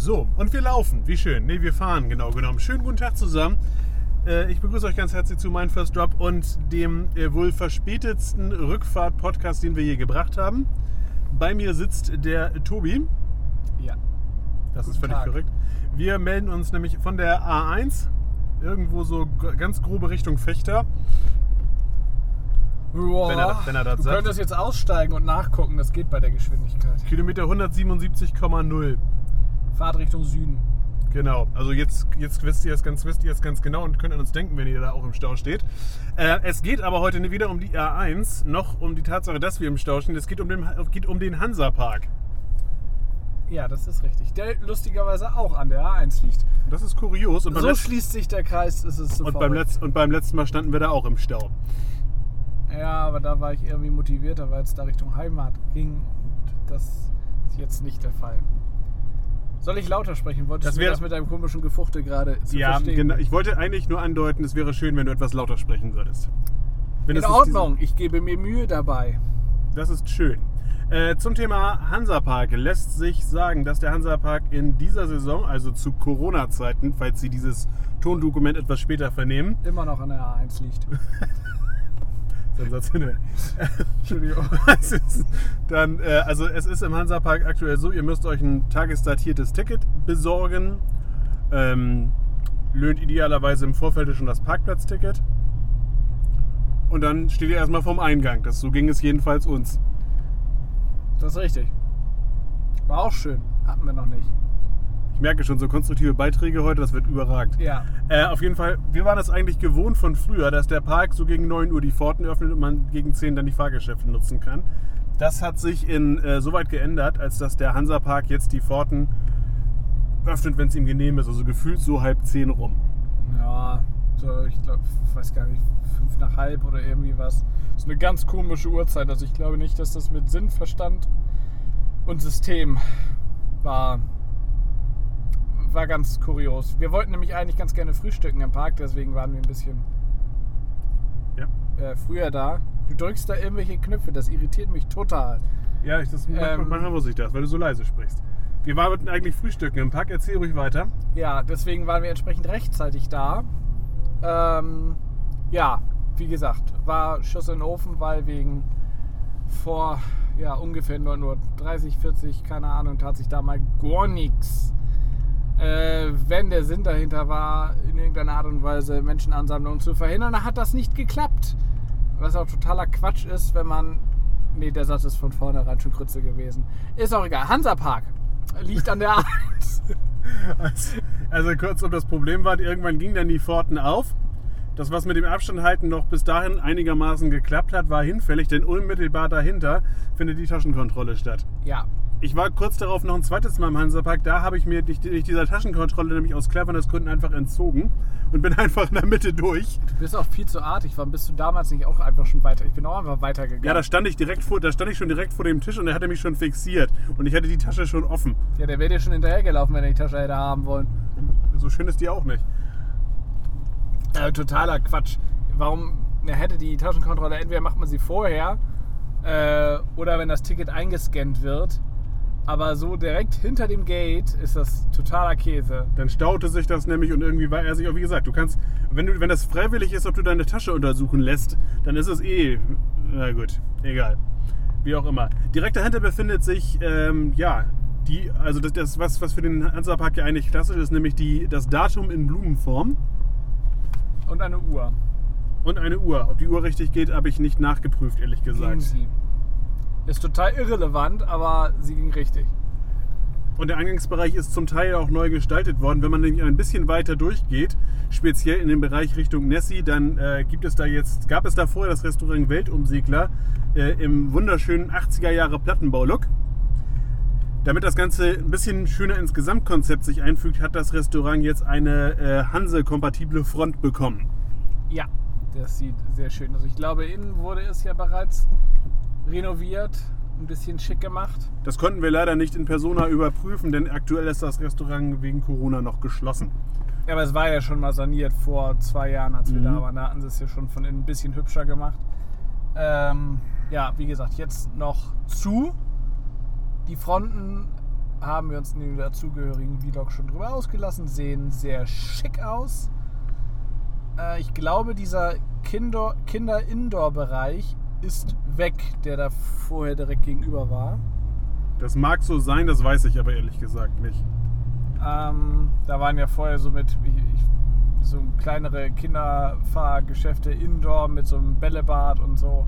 So, und wir laufen. Wie schön. Ne, wir fahren, genau genommen. Schönen guten Tag zusammen. Ich begrüße euch ganz herzlich zu Mein First Drop und dem wohl verspätetsten Rückfahrt-Podcast, den wir je gebracht haben. Bei mir sitzt der Tobi. Ja. Das ist völlig korrekt. Wir melden uns nämlich von der A1, irgendwo so ganz grobe Richtung Fechter. Boah, wenn er das du sagt. könntest jetzt aussteigen und nachgucken, das geht bei der Geschwindigkeit. Kilometer 177,0. Fahrtrichtung Süden. Genau, also jetzt wisst ihr es ganz genau und könnt an uns denken, wenn ihr da auch im Stau steht. Es geht aber heute weder um die A1 noch um die Tatsache, dass wir im Stau stehen. Es geht um den Hansapark. Ja, das ist richtig. Der lustigerweise auch an der A1 liegt. Das ist kurios. Und so schließt sich der Kreis, ist es so. Und beim letzten Mal standen wir da auch im Stau. Ja, aber da war ich irgendwie motivierter, weil es da Richtung Heimat ging. Das ist jetzt nicht der Fall. Soll ich lauter sprechen? Wolltest du das mit deinem komischen Gefuchte gerade zu verstehen? Genau. Ich wollte eigentlich nur andeuten, es wäre schön, wenn du etwas lauter sprechen würdest. In Ordnung, ich gebe mir Mühe dabei. Das ist schön. Zum Thema Hansapark lässt sich sagen, dass der Hansapark in dieser Saison, also zu Corona-Zeiten, falls Sie dieses Tondokument etwas später vernehmen, immer noch an der A1 liegt. Sensationell. Entschuldigung. Es ist im Hansapark aktuell so, ihr müsst euch ein tagesdatiertes Ticket besorgen. Löhnt idealerweise im Vorfeld schon das Parkplatzticket. Und dann steht ihr erstmal vorm Eingang. So ging es jedenfalls uns. Das ist richtig. War auch schön. Hatten wir noch nicht. Ich merke schon, so konstruktive Beiträge heute, das wird überragend. Ja. Auf jeden Fall, wir waren es eigentlich gewohnt von früher, dass der Park so gegen 9 Uhr die Pforten öffnet und man gegen 10 dann die Fahrgeschäfte nutzen kann. Das hat sich soweit geändert, als dass der Hansapark jetzt die Pforten öffnet, wenn es ihm genehm ist. Also gefühlt so 9:30 rum. Ja, so ich glaube, weiß gar nicht, 5 nach halb oder irgendwie was. Das ist eine ganz komische Uhrzeit. Also ich glaube nicht, dass das mit Sinn, Verstand und System war ganz kurios. Wir wollten nämlich eigentlich ganz gerne frühstücken im Park, deswegen waren wir ein bisschen früher da. Du drückst da irgendwelche Knöpfe, das irritiert mich total. Ja, manchmal muss ich das, weil du so leise sprichst. Wir wollten eigentlich frühstücken im Park, erzähl ruhig weiter. Ja, deswegen waren wir entsprechend rechtzeitig da. Wie gesagt, war Schuss in den Ofen, weil wegen vor ungefähr nur 30, 40, keine Ahnung, tat sich da mal gar nichts. Wenn der Sinn dahinter war, in irgendeiner Art und Weise Menschenansammlungen zu verhindern, dann hat das nicht geklappt. Was auch totaler Quatsch ist, wenn man... Nee, der Satz ist von vornherein schon Grütze gewesen. Ist auch egal. Hansapark liegt an der A1. Also kurzum, das Problem war, irgendwann gingen dann die Pforten auf. Das, was mit dem Abstand halten noch bis dahin einigermaßen geklappt hat, war hinfällig, denn unmittelbar dahinter findet die Taschenkontrolle statt. Ja. Ich war kurz darauf noch ein zweites Mal im Hansapark. Da habe ich mir durch dieser Taschenkontrolle nämlich aus Cleverness-Gründen einfach entzogen und bin einfach in der Mitte durch. Du bist auch viel zu artig. Warum bist du damals nicht auch einfach schon weiter? Ich bin auch einfach weitergegangen. Ja, da stand ich schon direkt vor dem Tisch und er hatte mich schon fixiert. Und ich hatte die Tasche schon offen. Ja, der wäre dir schon hinterhergelaufen, wenn er die Tasche hätte haben wollen. So schön ist die auch nicht. Totaler Quatsch. Warum hätte die Taschenkontrolle, entweder macht man sie vorher oder wenn das Ticket eingescannt wird. Aber so direkt hinter dem Gate ist das totaler Käse. Dann staute sich das nämlich und irgendwie war er sich auch, wie gesagt, du kannst, wenn das freiwillig ist, ob du deine Tasche untersuchen lässt, dann ist es na gut, egal. Wie auch immer. Direkt dahinter befindet sich, was für den Hansapark ja eigentlich klassisch ist, nämlich das Datum in Blumenform. Und eine Uhr. Ob die Uhr richtig geht, habe ich nicht nachgeprüft, ehrlich gesagt. Ging sie. Ist total irrelevant, aber sie ging richtig. Und der Eingangsbereich ist zum Teil auch neu gestaltet worden. Wenn man nämlich ein bisschen weiter durchgeht, speziell in den Bereich Richtung Nessie, dann gab es da vorher das Restaurant Weltumsegler im wunderschönen 80er Jahre Plattenbau-Look. Damit das Ganze ein bisschen schöner ins Gesamtkonzept sich einfügt, hat das Restaurant jetzt eine Hanse-kompatible Front bekommen. Ja, das sieht sehr schön aus. Ich glaube, innen wurde es ja bereits renoviert, ein bisschen schick gemacht. Das konnten wir leider nicht in Persona überprüfen, denn aktuell ist das Restaurant wegen Corona noch geschlossen. Ja, aber es war ja schon mal saniert vor 2 Jahren, als wir da waren. Da hatten sie es ja schon von innen ein bisschen hübscher gemacht. Wie gesagt, jetzt noch zu. Die Fronten haben wir uns in dem dazugehörigen Vlog schon drüber ausgelassen. Sehen sehr schick aus. Ich glaube, dieser Kinder-Indoor-Bereich ist weg, der da vorher direkt gegenüber war. Das mag so sein, das weiß ich aber ehrlich gesagt nicht. Da waren ja vorher so so kleinere Kinderfahrgeschäfte Indoor mit so einem Bällebad und so.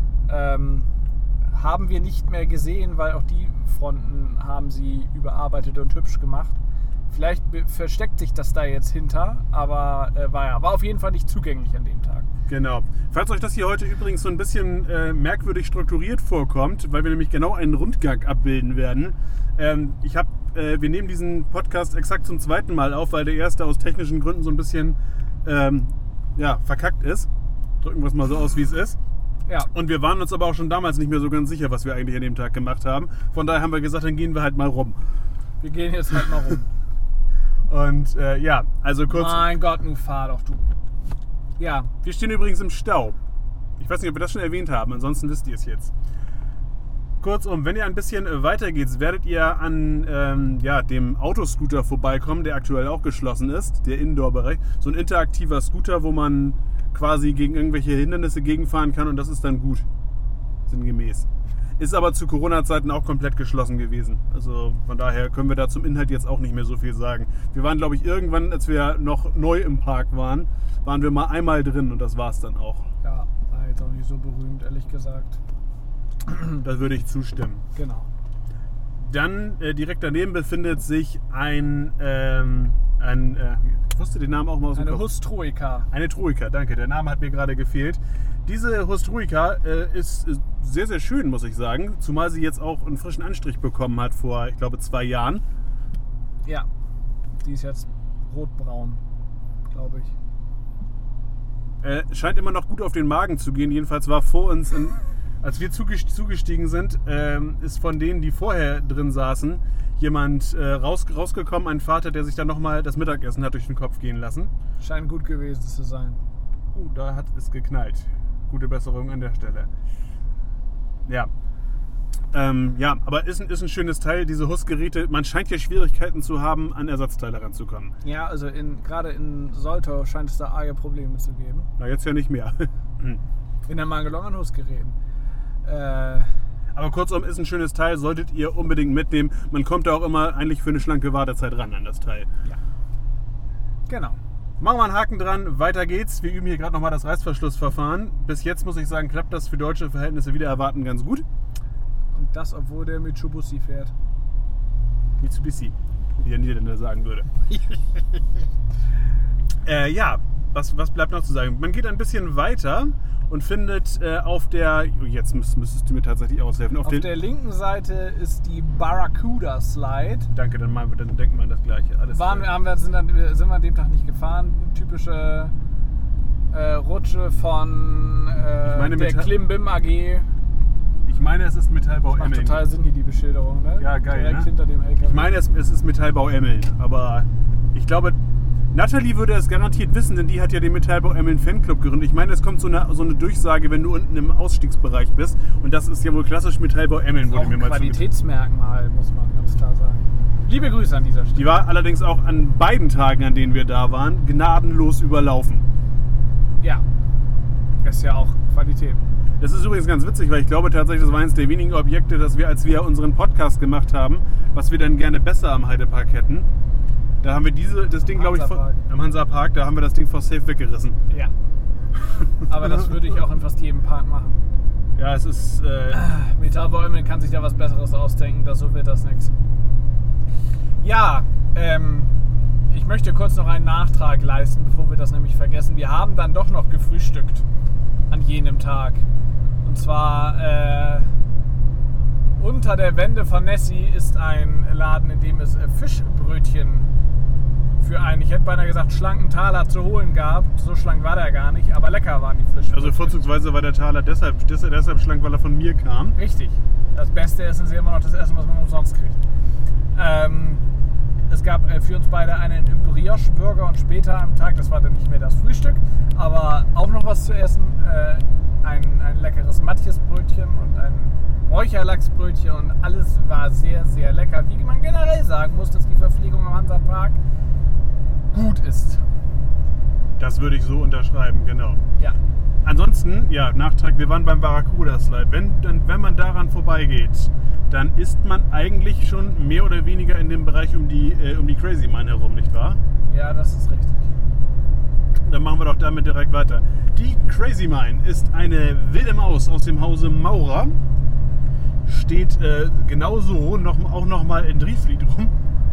Haben wir nicht mehr gesehen, weil auch die Fronten haben sie überarbeitet und hübsch gemacht. Vielleicht versteckt sich das da jetzt hinter, aber war auf jeden Fall nicht zugänglich an dem Tag. Genau. Falls euch das hier heute übrigens so ein bisschen merkwürdig strukturiert vorkommt, weil wir nämlich genau einen Rundgang abbilden werden. Wir nehmen diesen Podcast exakt zum zweiten Mal auf, weil der erste aus technischen Gründen so ein bisschen verkackt ist. Drücken wir es mal so aus, wie es ist. Ja. Und wir waren uns aber auch schon damals nicht mehr so ganz sicher, was wir eigentlich an dem Tag gemacht haben. Von daher haben wir gesagt, dann gehen wir halt mal rum. Wir gehen jetzt halt mal rum. Und also kurz... Mein Gott, nun fahr doch du. Ja. Wir stehen übrigens im Stau. Ich weiß nicht, ob wir das schon erwähnt haben, ansonsten wisst ihr es jetzt. Kurzum, wenn ihr ein bisschen weiter geht, werdet ihr an dem Autoscooter vorbeikommen, der aktuell auch geschlossen ist, der Indoor-Bereich. So ein interaktiver Scooter, wo man quasi gegen irgendwelche Hindernisse gegenfahren kann und das ist dann gut, sinngemäß. Ist aber zu Corona-Zeiten auch komplett geschlossen gewesen. Also von daher können wir da zum Inhalt jetzt auch nicht mehr so viel sagen. Wir waren, glaube ich, irgendwann, als wir noch neu im Park waren wir mal einmal drin und das war es dann auch. Ja, war jetzt auch nicht so berühmt, ehrlich gesagt. Da würde ich zustimmen. Genau. Dann direkt daneben befindet sich ich wusste den Namen auch mal aus dem Kopf. Eine Hustroika. Eine Troika, danke. Der Name hat mir gerade gefehlt. Diese Hustroika ist sehr, sehr schön, muss ich sagen. Zumal sie jetzt auch einen frischen Anstrich bekommen hat vor, ich glaube, 2 Jahren. Ja, die ist jetzt rotbraun, glaube ich. Scheint immer noch gut auf den Magen zu gehen. Jedenfalls war vor uns, als wir zugestiegen sind, ist von denen, die vorher drin saßen, jemand rausgekommen, ein Vater, der sich dann nochmal das Mittagessen hat durch den Kopf gehen lassen. Scheint gut gewesen zu sein. Da hat es geknallt. Gute Besserung an der Stelle. Ja. Aber ist ein schönes Teil, diese Husgeräte. Man scheint ja Schwierigkeiten zu haben, an Ersatzteile ranzukommen. Ja, also gerade in Soltau scheint es da arge Probleme zu geben. Na, jetzt ja nicht mehr. In der Mangelung an Husgeräten. Aber kurzum, ist ein schönes Teil, solltet ihr unbedingt mitnehmen. Man kommt da auch immer eigentlich für eine schlanke Wartezeit ran an das Teil. Ja. Genau. Machen wir einen Haken dran, weiter geht's. Wir üben hier gerade nochmal das Reißverschlussverfahren. Bis jetzt muss ich sagen, klappt das für deutsche Verhältnisse wieder erwarten ganz gut. Und das, obwohl der Mitsubishi fährt. Mitsubishi, wie der Niederländer sagen würde. Was bleibt noch zu sagen? Man geht ein bisschen weiter und findet auf der... Jetzt müsstest du mir tatsächlich aushelfen. Auf der linken Seite ist die Barracuda Slide. Danke, dann denken wir an das Gleiche. Alles sind wir an dem Tag nicht gefahren. Typische Rutsche von der Klimbim AG. Ich meine, es ist Metallbau Emmeln. Macht total Sinn hier die Beschilderung, ne? Ja, geil, direkt ne? hinter dem LKW. Ich meine, es ist Metallbau Emmeln, aber ich glaube, Nathalie würde es garantiert wissen, denn die hat ja den Metallbau Emmeln Fanclub gegründet. Ich meine, es kommt so eine Durchsage, wenn du unten im Ausstiegsbereich bist und das ist ja wohl klassisch Metallbau Emmeln, wurde mir mal zugetragen. Qualitätsmerkmal, muss man ganz klar sagen. Liebe Grüße an dieser Stelle. Die war allerdings auch an beiden Tagen, an denen wir da waren, gnadenlos überlaufen. Ja, das ist ja auch Qualität. Das ist übrigens ganz witzig, weil ich glaube tatsächlich, das war eines der wenigen Objekte, das wir, als wir unseren Podcast gemacht haben, was wir dann gerne besser am Heidepark hätten. Da haben wir das Ding, glaube ich, am Hansapark, da haben wir das Ding vor safe weggerissen. Ja. Aber das würde ich auch in fast jedem Park machen. Ja, es ist... Metallbau Emmeln kann sich da was Besseres ausdenken, so wird das nichts. Ja, ich möchte kurz noch einen Nachtrag leisten, bevor wir das nämlich vergessen. Wir haben dann doch noch gefrühstückt an jenem Tag. Und zwar unter der Wende von Nessie ist ein Laden, in dem es Fischbrötchen für einen, ich hätte beinahe gesagt, schlanken Taler zu holen gab. So schlank war der gar nicht, aber lecker waren die Fischbrötchen. Also vorzugsweise war der Taler deshalb schlank, weil er von mir kam. Richtig. Das beste Essen ist ja immer noch das Essen, was man umsonst kriegt. Es gab für uns beide einen Brioche-Burger und später am Tag, das war dann nicht mehr das Frühstück, aber auch noch was zu essen. Ein leckeres Matjesbrötchen und ein Räucherlachsbrötchen und alles war sehr, sehr lecker. Wie man generell sagen muss, dass die Verpflegung im Hansapark gut ist. Das würde ich so unterschreiben, genau. Ja. Ansonsten, ja, Nachtrag, wir waren beim Barracuda Slide. Wenn man daran vorbeigeht, dann ist man eigentlich schon mehr oder weniger in dem Bereich um die Crazy Mine herum, nicht wahr? Ja, das ist richtig. Dann machen wir doch damit direkt weiter. Die Crazy Mine ist eine wilde Maus aus dem Hause Maurer. Steht genauso auch nochmal in Driesvliet rum.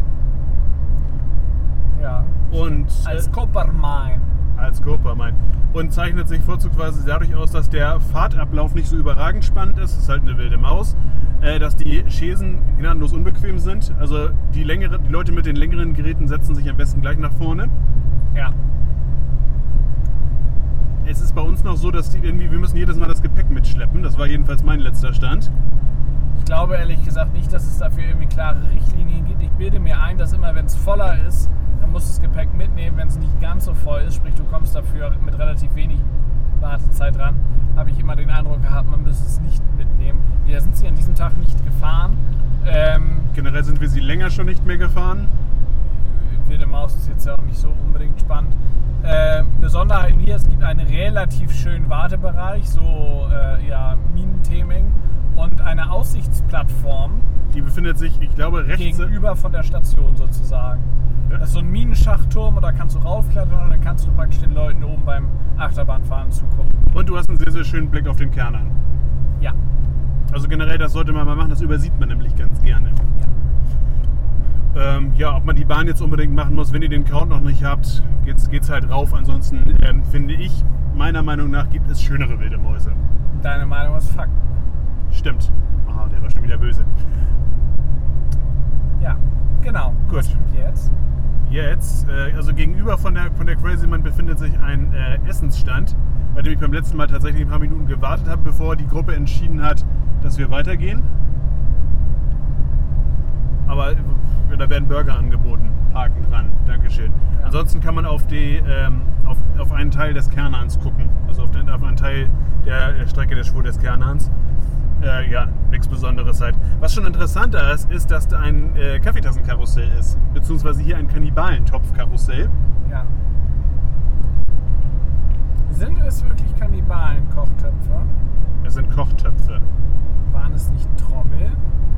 Ja. Und Als Coppermine. Als Coppermine. Und zeichnet sich vorzugsweise dadurch aus, dass der Fahrtablauf nicht so überragend spannend ist. Es ist halt eine wilde Maus. Dass die Chaisen gnadenlos unbequem sind. Also die Leute mit den längeren Geräten setzen sich am besten gleich nach vorne. Ja. Es ist bei uns noch so, dass wir müssen jedes Mal das Gepäck mitschleppen. Das war jedenfalls mein letzter Stand. Ich glaube ehrlich gesagt nicht, dass es dafür irgendwie klare Richtlinien gibt. Ich bilde mir ein, dass immer, wenn es voller ist, dann musst du das Gepäck mitnehmen. Wenn es nicht ganz so voll ist, sprich du kommst dafür mit relativ wenig Wartezeit dran, habe ich immer den Eindruck gehabt, man müsste es nicht mitnehmen. Wir sind sie an diesem Tag nicht gefahren. Generell sind wir sie länger schon nicht mehr gefahren. Wilde Maus ist jetzt ja auch nicht so unbedingt spannend. Besonderheiten hier, es gibt einen relativ schönen Wartebereich, so Minentheming und eine Aussichtsplattform. Die befindet sich, ich glaube, rechts gegenüber von der Station sozusagen. Ja. Das ist so ein Minenschachturm und da kannst du raufklettern und dann kannst du praktisch den Leuten oben beim Achterbahnfahren zugucken. Und du hast einen sehr, sehr schönen Blick auf den Kern an. Ja. Also generell, das sollte man mal machen, das übersieht man nämlich ganz gerne. Ja. Ob man die Bahn jetzt unbedingt machen muss, wenn ihr den Count noch nicht habt, geht's halt rauf. Ansonsten finde ich, meiner Meinung nach, gibt es schönere wilde Mäuse. Deine Meinung ist Fakt. Stimmt. Aha, der war schon wieder böse. Ja, genau. Gut. Was kommt jetzt? Jetzt, also gegenüber von der Crazy Man befindet sich ein Essensstand, bei dem ich beim letzten Mal tatsächlich ein paar Minuten gewartet habe, bevor die Gruppe entschieden hat, dass wir weitergehen. Aber da werden Burger angeboten. Haken dran. Dankeschön. Ja. Ansonsten kann man auf einen Teil des Kernhahns gucken. Also auf einen Teil der Strecke der Spur des Kernhahns. Nichts Besonderes halt. Was schon interessanter ist, dass da ein Kaffeetassenkarussell ist. Beziehungsweise hier ein Kannibalentopfkarussell. Ja. Sind es wirklich Kannibalen-Kochtöpfe? Es sind Kochtöpfe. Waren es nicht Trommeln?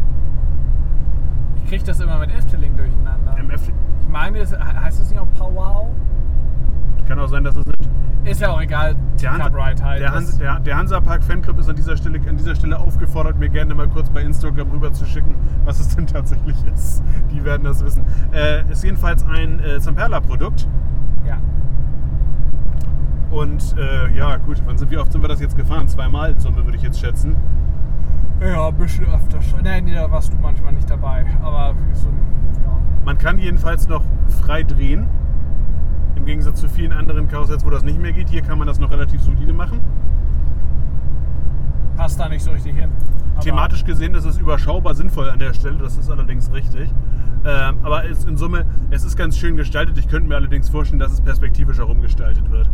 Ich kriege das immer mit Efteling durcheinander. Ich meine, heißt es nicht auch Powwow? Kann auch sein, dass es nicht. Ist ja auch egal. Der Hansapark Fanclub ist an dieser Stelle aufgefordert, mir gerne mal kurz bei Instagram rüber zu schicken, was es denn tatsächlich ist. Die werden das wissen. Ist jedenfalls ein Zamperla-Produkt. Ja. Und gut, wie oft sind wir das jetzt gefahren? 2-mal in Summe, würde ich jetzt schätzen. Ja, ein bisschen öfter schon. Nee, da warst du manchmal nicht dabei. Aber so, ja. Man kann jedenfalls noch frei drehen. Im Gegensatz zu vielen anderen Karussells, wo das nicht mehr geht. Hier kann man das noch relativ solide machen. Passt da nicht so richtig hin. Thematisch gesehen ist es überschaubar sinnvoll an der Stelle. Das ist allerdings richtig. Aber in Summe, es ist ganz schön gestaltet. Ich könnte mir allerdings vorstellen, dass es perspektivisch auch umgestaltet wird.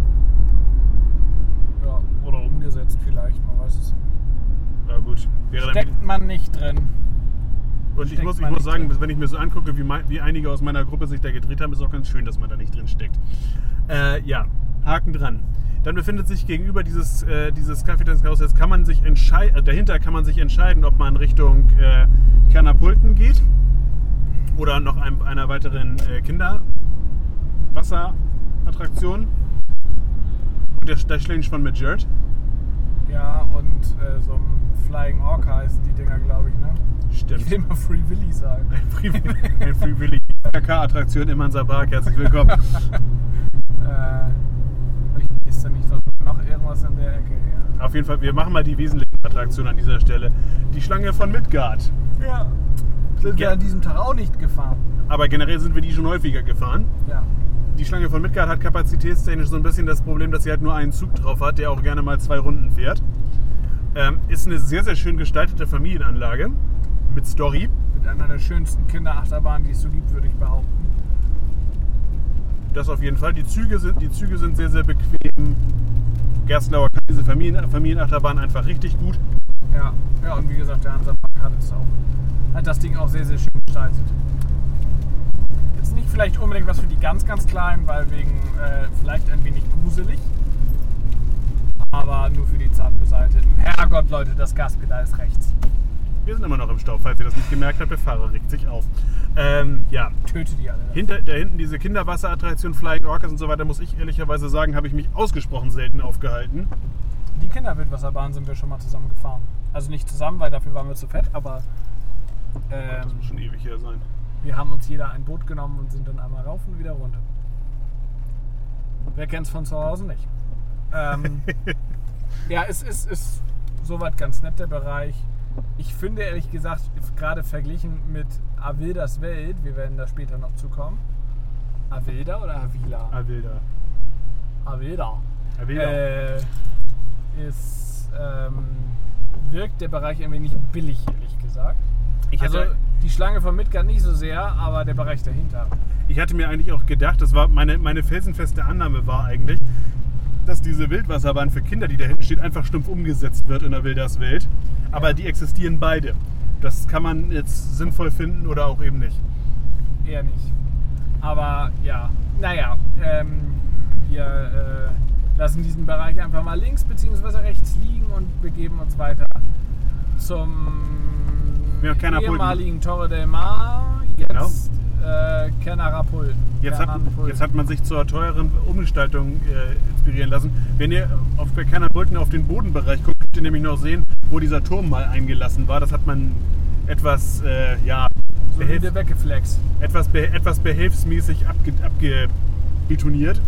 Ja, oder umgesetzt vielleicht. Man weiß es nicht. Ja gut. Steckt man nicht drin. Und ich muss sagen, wenn ich mir so angucke, wie einige aus meiner Gruppe sich da gedreht haben, ist auch ganz schön, dass man da nicht drin steckt. Haken dran. Dann befindet sich gegenüber dieses Kaffeetassenkarussells, dahinter kann man sich entscheiden, ob man Richtung Kernapulten geht oder noch einer weiteren Kinderwasserattraktion. Und der Schlinge von Midgard. Ja, und so ein Flying Orca heißen die Dinger, glaube ich, ne? Stimmt. Ich will mal Free Willy sagen. Ein Free Willy KK-Attraktion im Hansapark. Herzlich willkommen. Ist da nicht noch irgendwas in der Ecke? Ja. Auf jeden Fall, wir machen mal die wesentlichen Attraktionen an dieser Stelle. Die Schlange von Midgard. Ja. Sind wir an diesem Tag auch nicht gefahren. Aber generell sind wir die schon häufiger gefahren. Ja. Die Schlange von Midgard hat kapazitätstechnisch so ein bisschen das Problem, dass sie halt nur einen Zug drauf hat, der auch gerne mal 2 Runden fährt. Ist eine sehr, sehr schön gestaltete Familienanlage mit Story. Mit einer der schönsten Kinderachterbahnen, die es so gibt, würde ich behaupten. Das auf jeden Fall. Die Züge sind sehr, sehr bequem. Gerstlauer kann diese Familienachterbahn einfach richtig gut. Ja, und wie gesagt, der Hansapark hat das Ding auch sehr, sehr schön gestaltet. Jetzt nicht vielleicht unbedingt was für die ganz, ganz Kleinen, weil wegen vielleicht ein wenig gruselig. Aber nur für die Zartbeseiteten. Herrgott, Leute, das Gaspedal ist rechts. Wir sind immer noch im Stau, falls ihr das nicht gemerkt habt. Der Fahrer regt sich auf. Ja. Töte die alle. Da hinten diese Kinderwasserattraktion Flying Orcas und so weiter, muss ich ehrlicherweise sagen, habe ich mich ausgesprochen selten aufgehalten. Die Kinderwildwasserbahn sind wir schon mal zusammen gefahren. Also nicht zusammen, weil dafür waren wir zu fett, aber Das muss schon ewig her sein. wir haben uns jeder ein Boot genommen und sind dann einmal rauf und wieder runter. Wer kennt's von zu Hause nicht? Ja, es ist soweit ganz nett, der Bereich. Ich finde ehrlich gesagt, gerade verglichen mit Avildas Welt, wir werden da später noch zukommen. Avilda oder Avila? Avilda. Avilda. Wirkt der Bereich ein wenig billig, ehrlich gesagt. Die Schlange von Midgard nicht so sehr, aber der Bereich dahinter. Ich hatte mir eigentlich auch gedacht, das war meine felsenfeste Annahme war eigentlich, dass diese Wildwasserbahn für Kinder, die da hinten steht, einfach stumpf umgesetzt wird in der Wilders Welt. Aber die existieren beide. Das kann man jetzt sinnvoll finden oder auch eben nicht. Eher nicht. Aber ja, naja, wir lassen diesen Bereich einfach mal links bzw. rechts liegen und begeben uns weiter zum ehemaligen Torre del Mar, jetzt Kernarapulten. Jetzt hat man sich zur teuren Umgestaltung inspirieren lassen. Wenn ihr bei Kernarapulten auf den Bodenbereich guckt, könnt ihr nämlich noch sehen, wo dieser Turm mal eingelassen war. Das hat man etwas weggeflext. Etwas behelfsmäßig abgebetoniert.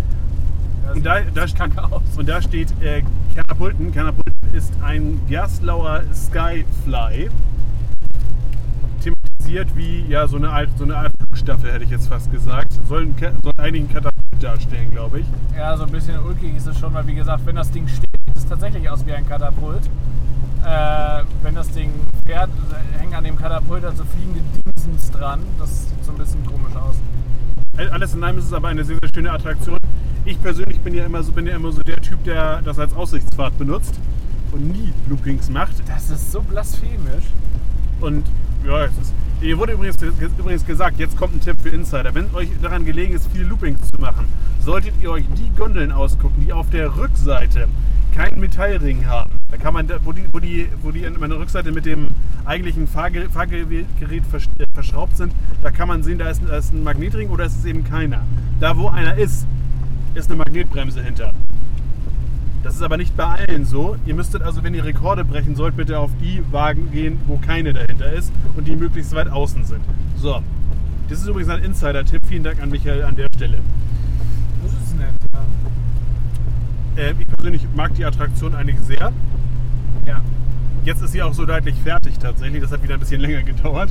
Und da steht Kernarapulten. Kernarapulten ist ein Gerstlauer Skyfly. Thematisiert wie so eine Art Flugstaffel, hätte ich jetzt fast gesagt. Soll eigentlich ein Katapult darstellen, glaube ich. Ja, so ein bisschen ulkig ist es schon, weil wie gesagt, wenn das Ding steht, sieht es tatsächlich aus wie ein Katapult. Wenn das Ding fährt, hängen an dem Katapult also fliegende Dingsens dran. Das sieht so ein bisschen komisch aus. Alles in allem ist es aber eine sehr, sehr schöne Attraktion. Ich persönlich bin ja immer so der Typ, der das als Aussichtsfahrt benutzt und nie Loopings macht. Das ist so blasphemisch. Und ja, hier wurde übrigens gesagt, jetzt kommt ein Tipp für Insider. Wenn euch daran gelegen ist, viele Loopings zu machen, solltet ihr euch die Gondeln ausgucken, die auf der Rückseite keinen Metallring haben. Da kann man, wo die an der Rückseite mit dem eigentlichen Fahrgerät verschraubt sind, da kann man sehen, da ist ein Magnetring oder ist es eben keiner. Da wo einer ist eine Magnetbremse hinter. Das ist aber nicht bei allen so. Ihr müsstet also, wenn ihr Rekorde brechen sollt, bitte auf die Wagen gehen, wo keine dahinter ist und die möglichst weit außen sind. So, das ist übrigens ein Insider-Tipp. Vielen Dank an Michael an der Stelle. Das ist nett, ja. Ich persönlich mag die Attraktion eigentlich sehr. Ja. Jetzt ist sie auch so deutlich fertig tatsächlich. Das hat wieder ein bisschen länger gedauert.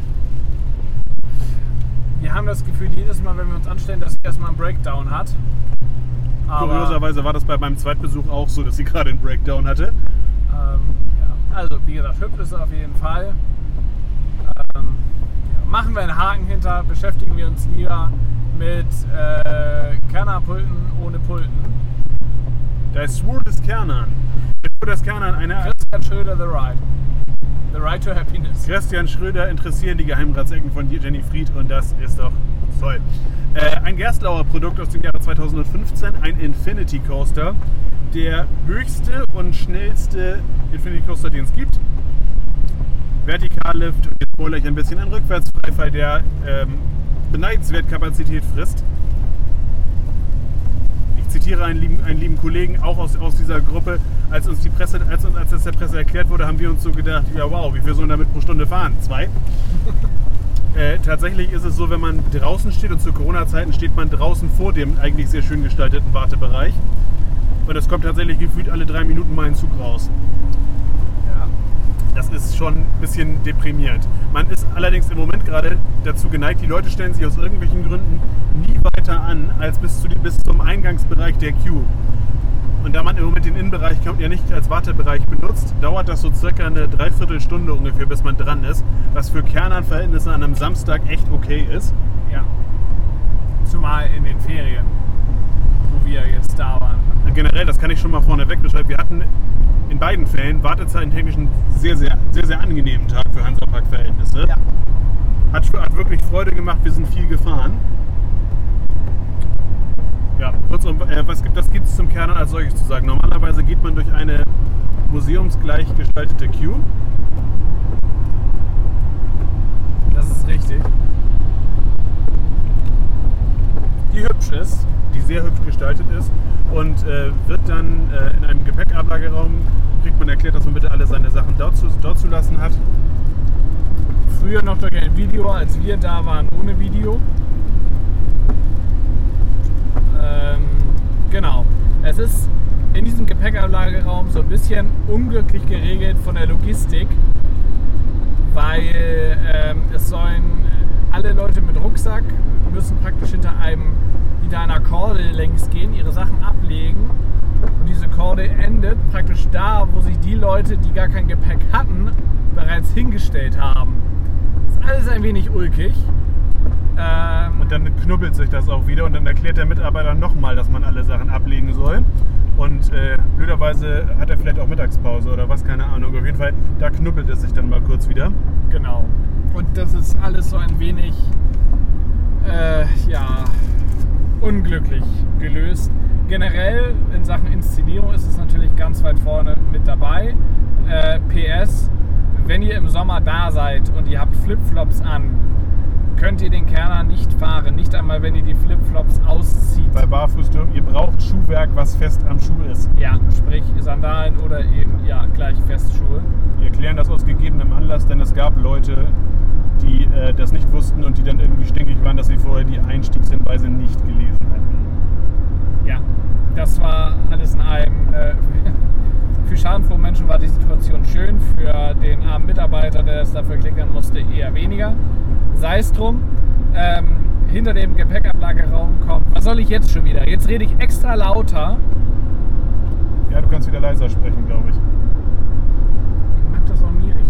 Wir haben das Gefühl, jedes Mal, wenn wir uns anstellen, dass sie erstmal einen Breakdown hat. Aber kurioserweise war das bei meinem Zweitbesuch auch so, dass sie gerade einen Breakdown hatte. Ja. Also, wie gesagt, hübsch ist es auf jeden Fall. Machen wir einen Haken hinter, beschäftigen wir uns lieber mit Kernarpulten ohne Pulten. Da ist Swordless Kernan. Swordless Kernan Christian Schröder, The Ride. The Ride to Happiness. Christian Schröder interessieren die Geheimratsecken von Jenny Fried und das ist doch toll. Ein Gerstlauer Produkt aus dem Jahre 2015, ein Infinity Coaster. Der höchste und schnellste Infinity Coaster, den es gibt. Vertikallift und jetzt spoilere ich ein bisschen ein Rückwärtsfreifall, der beneidenswert Kapazität frisst. Ich zitiere einen lieben Kollegen, auch aus dieser Gruppe, als das der Presse erklärt wurde, haben wir uns so gedacht, ja wow, wie viel sollen damit pro Stunde fahren? 2? Tatsächlich ist es so, wenn man draußen steht und zu Corona-Zeiten steht man draußen vor dem eigentlich sehr schön gestalteten Wartebereich. Und es kommt tatsächlich gefühlt alle 3 Minuten mal ein Zug raus. Ja. Das ist schon ein bisschen deprimierend. Man ist allerdings im Moment gerade dazu geneigt, die Leute stellen sich aus irgendwelchen Gründen nie weiter an, als bis zum Eingangsbereich der Queue. Und da man im Moment den Innenbereich ja nicht als Wartebereich benutzt, dauert das so circa eine Dreiviertelstunde ungefähr, bis man dran ist, was für Kernan-Verhältnisse an einem Samstag echt okay ist. Ja. Zumal in den Ferien, wo wir jetzt da waren. generell, das kann ich schon mal vorneweg beschreiben, wir hatten in beiden Fällen wartezeitentechnisch einen sehr, sehr, sehr, sehr angenehmen Tag für Hansapark-Verhältnisse. Ja. Hat wirklich Freude gemacht, wir sind viel gefahren. Ja, kurzum, was gibt es zum Kernern als solches zu sagen? Normalerweise geht man durch eine museumsgleich gestaltete Queue. Das ist richtig. Die hübsch ist. Die sehr hübsch gestaltet ist und wird dann in einem Gepäckablageraum, kriegt man erklärt, dass man bitte alle seine Sachen dort zu lassen hat. Früher noch durch ein Video, als wir da waren, ohne Video. Genau. Es ist in diesem Gepäckablageraum so ein bisschen unglücklich geregelt von der Logistik, weil es sollen alle Leute mit Rucksack müssen praktisch hinter einer Korde längs gehen, ihre Sachen ablegen und diese Korde endet praktisch da, wo sich die Leute, die gar kein Gepäck hatten, bereits hingestellt haben. Das ist alles ein wenig ulkig. Und dann knubbelt sich das auch wieder und dann erklärt der Mitarbeiter nochmal, dass man alle Sachen ablegen soll. Und blöderweise hat er vielleicht auch Mittagspause oder was, keine Ahnung. Auf jeden Fall, da knubbelt es sich dann mal kurz wieder. Genau. Und das ist alles so ein wenig unglücklich gelöst. Generell in Sachen Inszenierung ist es natürlich ganz weit vorne mit dabei. PS, wenn ihr im Sommer da seid und ihr habt Flipflops an, könnt ihr den Kerner nicht fahren. Nicht einmal, wenn ihr die Flipflops auszieht. Bei Barfuß ihr braucht Schuhwerk, was fest am Schuh ist. Ja, sprich Sandalen oder eben gleich Festschuhe. Wir erklären das aus gegebenem Anlass, denn es gab Leute, die das nicht wussten und die dann irgendwie stinkig waren, dass sie vorher die Einstiegshinweise nicht gelesen hatten. Ja, das war alles in allem. Für schadenfrohe Menschen war die Situation schön, für den armen Mitarbeiter, der es dafür klickern musste, eher weniger. Sei es drum. Hinter dem Gepäckablageraum kommt. Was soll ich jetzt schon wieder? Jetzt rede ich extra lauter. Ja, du kannst wieder leiser sprechen, glaube ich. Ich mag das auch nie richtig.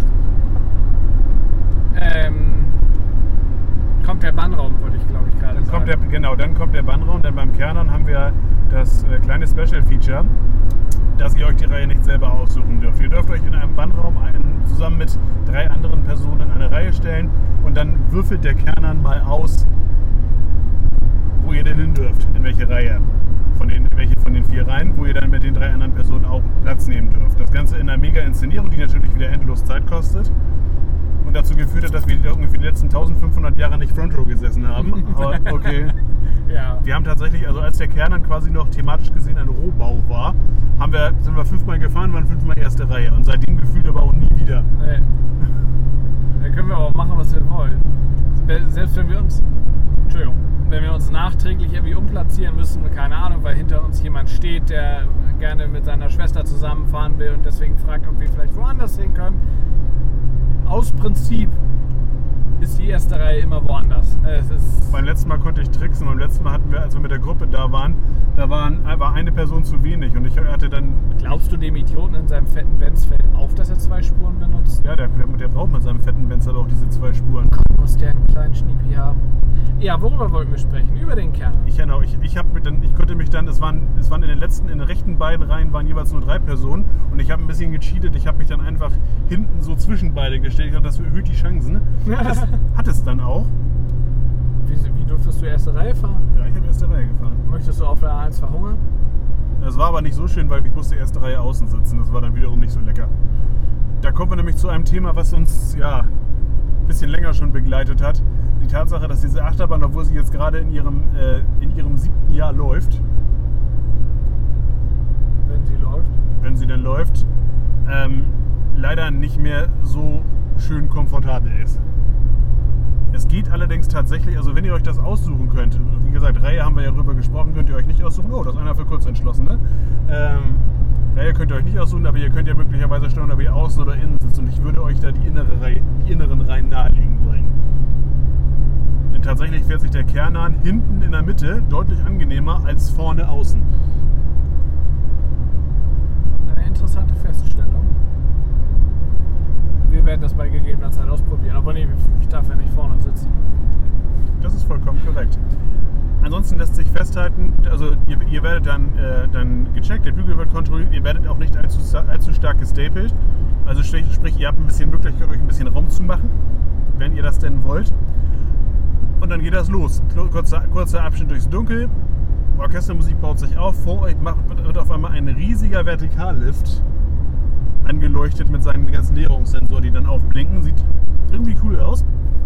Kommt der Bannraum, wollte ich glaube ich gerade sagen. Dann kommt der Bannraum, denn beim Kernern haben wir das kleine Special Feature, dass ihr euch die Reihe nicht selber aussuchen dürft. Ihr dürft euch in einem Bannraum zusammen mit 3 anderen Personen in eine Reihe stellen und dann würfelt der Kernern mal aus, wo ihr denn hin dürft, in welche Reihe, welche von den 4 Reihen, wo ihr dann mit den 3 anderen Personen auch Platz nehmen dürft. Das Ganze in einer Mega-Inszenierung, die natürlich wieder endlos Zeit kostet und dazu geführt hat, dass wir irgendwie die letzten 1500 Jahre nicht Front Row gesessen haben. Aber okay. Ja. Wir haben tatsächlich, also als der Kernern quasi noch thematisch gesehen ein Rohbau war, sind wir 5-mal gefahren, waren 5-mal erste Reihe und seitdem gefühlt aber auch nie wieder. Nee. Da können wir auch machen, was wir wollen. Selbst wenn wir uns nachträglich irgendwie umplatzieren müssen, keine Ahnung, weil hinter uns jemand steht, der gerne mit seiner Schwester zusammenfahren will und deswegen fragt, ob wir vielleicht woanders hin können. Aus Prinzip ist die erste Reihe immer woanders. Beim letzten Mal konnte ich tricksen. Beim letzten Mal hatten wir, als wir mit der Gruppe da waren, war eine Person zu wenig und ich hatte dann... Glaubst du dem Idioten in seinem fetten Benz fällt auf, dass er 2 Spuren benutzt? Ja, der braucht mit seinem fetten Benz aber auch diese 2 Spuren. Muss der einen kleinen Schniepi haben? Ja, worüber wollten wir sprechen? Über den Kern. Ich konnte mich dann, es waren in den rechten beiden Reihen waren jeweils nur 3 Personen und ich habe ein bisschen gecheatet. Ich habe mich dann einfach hinten so zwischen beide gestellt. Ich dachte, das erhöht die Chancen. Hat es dann auch. Wie durftest du erste Reihe fahren? Ja, ich habe erste Reihe gefahren. Möchtest du auf der A1 verhungern? Das war aber nicht so schön, weil ich musste erste Reihe außen sitzen. Das war dann wiederum nicht so lecker. Da kommen wir nämlich zu einem Thema, was uns ein bisschen länger schon begleitet hat. Die Tatsache, dass diese Achterbahn, obwohl sie jetzt gerade in ihrem 7. Jahr läuft, wenn sie denn läuft, leider nicht mehr so schön komfortabel ist. Es geht allerdings tatsächlich, also wenn ihr euch das aussuchen könnt, wie gesagt, Reihe haben wir ja drüber gesprochen, könnt ihr euch nicht aussuchen, das ist einer für Kurzentschlossene. Reihe könnt ihr euch nicht aussuchen, aber ihr könnt ja möglicherweise steuern, ob ihr außen oder innen sitzt und ich würde euch da die inneren Reihen nahelegen wollen. Denn tatsächlich fährt sich der Kernahn hinten in der Mitte deutlich angenehmer als vorne außen. Eine interessante Feststellung. Wir werden das bei gegebener Zeit ausprobieren, aber nee, ich darf ja nicht vorne sitzen. Das ist vollkommen korrekt. Ansonsten lässt sich festhalten, also ihr werdet dann gecheckt, der Bügel wird kontrolliert, ihr werdet auch nicht allzu stark gestapelt. Also sprich, ihr habt ein bisschen Möglichkeit, euch ein bisschen Raum zu machen, wenn ihr das denn wollt. Und dann geht das los. Kurzer Abschnitt durchs Dunkel. Orchestermusik baut sich auf. Vor euch wird auf einmal ein riesiger Vertikallift angeleuchtet mit seinen ganzen Näherungssensoren, die dann aufblinken. Sieht irgendwie cool aus.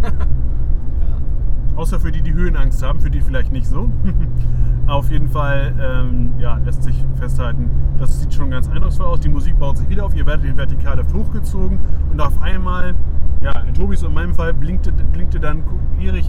Außer für die Höhenangst haben, für die vielleicht nicht so. Auf jeden Fall lässt sich festhalten, das sieht schon ganz eindrucksvoll aus. Die Musik baut sich wieder auf, ihr werdet den Vertikallift hochgezogen und auf einmal, in Tobis und meinem Fall, blinkte dann Erich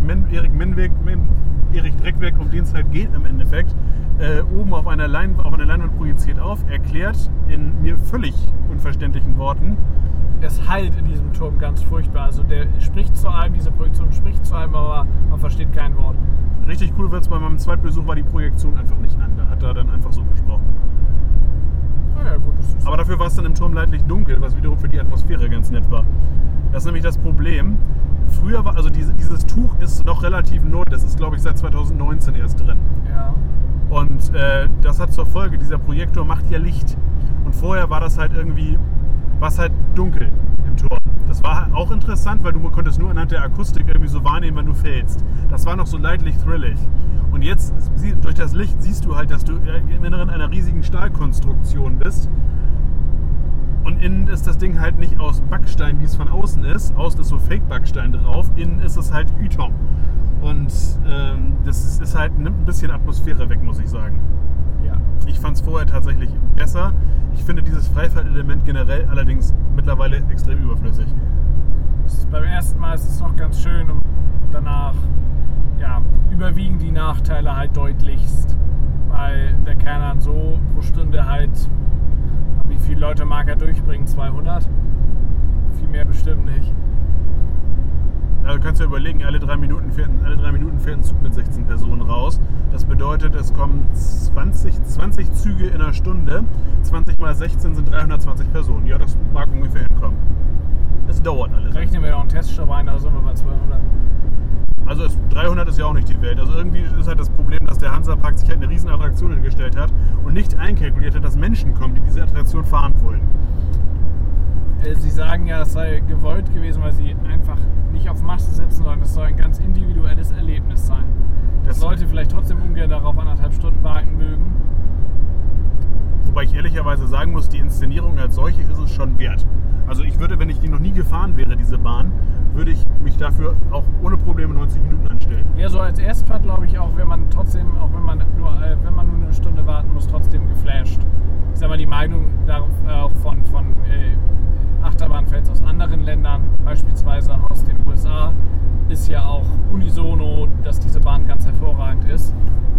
Dreckwerk, um den es halt geht im Endeffekt, oben auf einer Leinwand projiziert auf, erklärt in mir völlig unverständlichen Worten. Es halt in diesem Turm ganz furchtbar. Also der spricht zu einem, diese Projektion spricht zu einem, aber man versteht kein Wort. Richtig cool wird es bei meinem Zweitbesuch, war die Projektion einfach nicht an. Da hat er dann einfach so gesprochen. Ja, gut, das ist aber dafür war es dann im Turm leidlich dunkel, was wiederum für die Atmosphäre ganz nett war. Das ist nämlich das Problem. Früher war, also dieses Tuch ist noch relativ neu, das ist glaube ich seit 2019 erst drin. Ja. Und das hat zur Folge, dieser Projektor macht ja Licht. Und vorher war das halt irgendwie, dunkel im Turm. Das war auch interessant, weil du konntest nur anhand der Akustik irgendwie so wahrnehmen, wenn du fällst. Das war noch so leidlich thrillig. Und jetzt, durch das Licht, siehst du halt, dass du im Inneren einer riesigen Stahlkonstruktion bist. Und innen ist das Ding halt nicht aus Backstein, wie es von außen ist. Außen ist so Fake-Backstein drauf. Innen ist es halt Ytong. Und das ist halt, nimmt ein bisschen Atmosphäre weg, muss ich sagen. Ja. Ich fand es vorher tatsächlich besser. Ich finde dieses Freifaltelement generell allerdings mittlerweile extrem überflüssig. Beim ersten Mal ist es noch ganz schön und danach überwiegen die Nachteile halt deutlichst. Weil der Kern dann so pro Stunde halt, wie viele Leute mag er durchbringen? 200? Viel mehr bestimmt nicht. Also kannst du ja überlegen, alle 3 Minuten fährt ein Zug mit 16 Personen raus. Das bedeutet, es kommen 20 Züge in einer Stunde. 20 mal 16 sind 320 Personen. Ja, das mag ungefähr hinkommen. Es dauert alles. Rechnen wir doch einen Teststopp ein, da sind wir bei 200. Also 300 ist ja auch nicht die Welt. Also irgendwie ist halt das Problem, dass der Hansapark sich halt eine riesen Attraktion hingestellt hat und nicht einkalkuliert hat, dass Menschen kommen, die diese Attraktion fahren wollen. Sie sagen ja, es sei gewollt gewesen, weil sie einfach nicht auf Masse setzen, sondern es soll ein ganz individuelles Erlebnis sein. Das sollte vielleicht trotzdem ungern darauf 1,5 Stunden warten mögen. Wobei ich ehrlicherweise sagen muss, die Inszenierung als solche ist es schon wert. Also ich würde, wenn ich die noch nie gefahren wäre, diese Bahn, würde ich mich dafür auch ohne Probleme 90 Minuten anstellen. Ja, so als Erstfahrt glaube ich auch, wenn man nur eine Stunde warten muss, trotzdem geflasht. Ich sag mal, die Meinung darauf, auch von Achterbahnfans aus anderen Ländern, beispielsweise aus den USA, ist ja auch unisono, dass diese Bahn ganz hervorragend ist.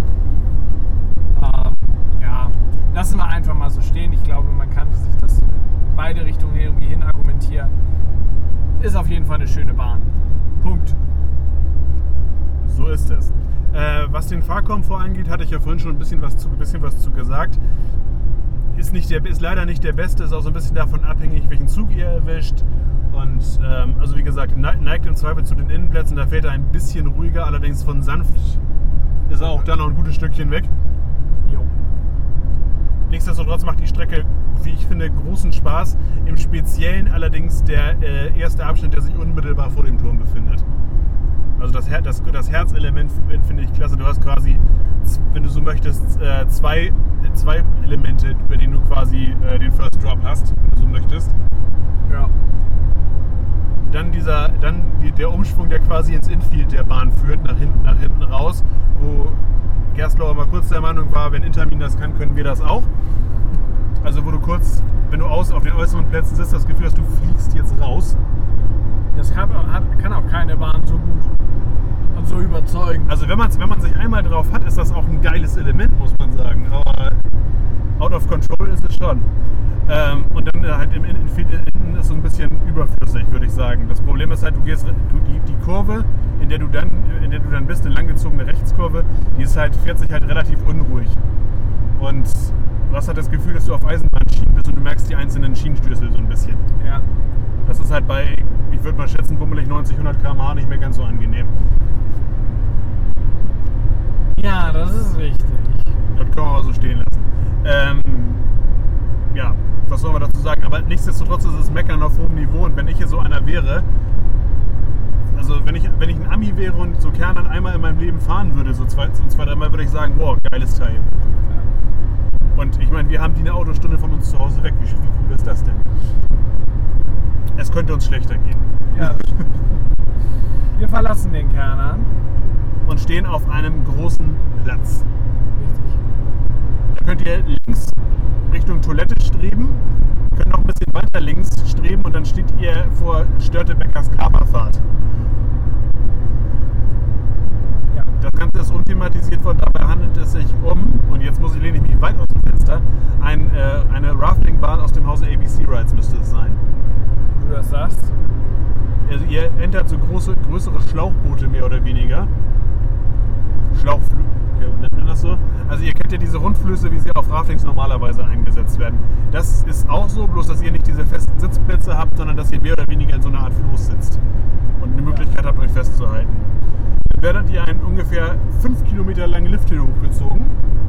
Lassen wir einfach mal so stehen. Ich glaube, man kann sich das in beide Richtungen irgendwie hin argumentieren. Ist auf jeden Fall eine schöne Bahn. Punkt. So ist es. Was den Fahrkomfort angeht, hatte ich ja vorhin schon ein bisschen was zu gesagt. Ist leider nicht der beste, ist auch so ein bisschen davon abhängig, welchen Zug ihr erwischt. Und also wie gesagt, neigt im Zweifel zu den Innenplätzen, da fährt er ein bisschen ruhiger, allerdings von sanft ist er auch dann noch ein gutes Stückchen weg. Jo. Nichtsdestotrotz macht die Strecke, wie ich finde, großen Spaß. Im Speziellen allerdings der erste Abschnitt, der sich unmittelbar vor dem Turm befindet. Also das Herzelement finde ich klasse. Du hast quasi, wenn du so möchtest, zwei Elemente, bei denen du quasi den First Drop hast, wenn du so möchtest. Ja. Dann der Umschwung, der quasi ins Infield der Bahn führt, nach hinten raus, wo Gerstlauer mal kurz der Meinung war, wenn Intermin das kann, können wir das auch. Also wo du kurz, wenn du auf den äußeren Plätzen sitzt, das Gefühl hast, du fliegst jetzt raus. Das kann auch keine Bahn so gut und so überzeugend. Also wenn man sich einmal drauf hat, ist das auch ein geiles Element, muss man sagen. Aber out of control ist es schon. Und dann halt im Innen ist so ein bisschen überflüssig, würde ich sagen. Das Problem ist halt, die Kurve, in der du dann bist, eine langgezogene Rechtskurve, die fährt sich halt relativ unruhig. Und du hast halt das Gefühl, dass du auf Eisenbahnschienen bist und du merkst die einzelnen Schienenstößel so ein bisschen. Ja. Das ist halt bei, ich würde mal schätzen, bummelig 90, 100 km/h nicht mehr ganz so angenehm. Ja, Richtig. Das können wir mal so stehen lassen. Ja, was soll man dazu sagen? Aber nichtsdestotrotz ist es Meckern auf hohem Niveau. Und wenn ich hier so einer wäre, also wenn ich ein Ami wäre und so Kern einmal in meinem Leben fahren würde, so zwei, dreimal, würde ich sagen, wow, geiles Teil. Ja. Und ich meine, wir haben die eine Autostunde von uns zu Hause weg. Wie cool ist das denn? Es könnte uns schlechter gehen. Ja. Wir verlassen den Kernern. Und stehen auf einem großen Platz. Richtig. Da könnt ihr links Richtung Toilette streben, könnt noch ein bisschen weiter links streben und dann steht ihr vor Störtebeckers Kaperfahrt. Ja. Das Ganze ist unthematisiert worden, dabei handelt es sich um, und jetzt lehne ich mich weit aus dem Fenster, eine Raftingbahn aus dem Hause ABC Rides müsste es sein. Du das sagst? Also ihr entert so größere Schlauchboote mehr oder weniger. Schlauchflüge, nennt man das so? Also ihr kennt ja diese Rundflöße, wie sie auf Raftings normalerweise eingesetzt werden. Das ist auch so, bloß dass ihr nicht diese festen Sitzplätze habt, sondern dass ihr mehr oder weniger in so einer Art Floß sitzt und eine Möglichkeit habt, euch festzuhalten. Dann werdet ihr einen ungefähr 5 Kilometer langen Lift hier hochgezogen.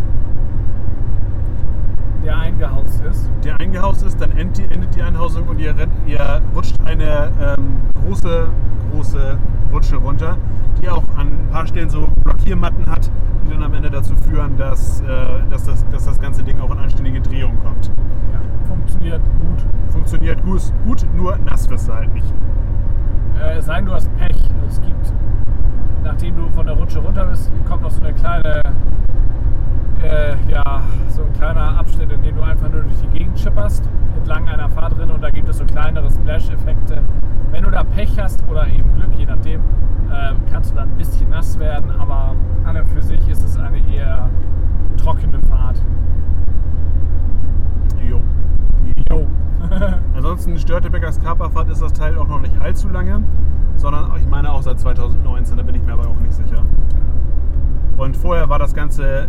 Der eingehaust ist. Dann endet die Einhausung und ihr rutscht eine große Rutsche runter, die auch an ein paar Stellen so Blockiermatten hat, die dann am Ende dazu führen, dass das ganze Ding auch in anständige Drehung kommt. Ja, funktioniert gut, nur nass wirst du halt nicht. Es sei denn, du hast Pech. Es gibt, nachdem du von der Rutsche runter bist, kommt noch so eine kleine so ein kleiner Abschnitt, in dem du einfach nur durch die Gegend schipperst, entlang einer Fahrtrinne, und da gibt es so kleinere Splash-Effekte. Wenn du da Pech hast oder eben Glück, je nachdem, kannst du dann ein bisschen nass werden, aber an und für sich ist es eine eher trockene Fahrt. Jo. Ansonsten Störtebeckers Kaperfahrt ist das Teil auch noch nicht allzu lange, sondern ich meine auch seit 2019, da bin ich mir aber auch nicht sicher. Und vorher war das Ganze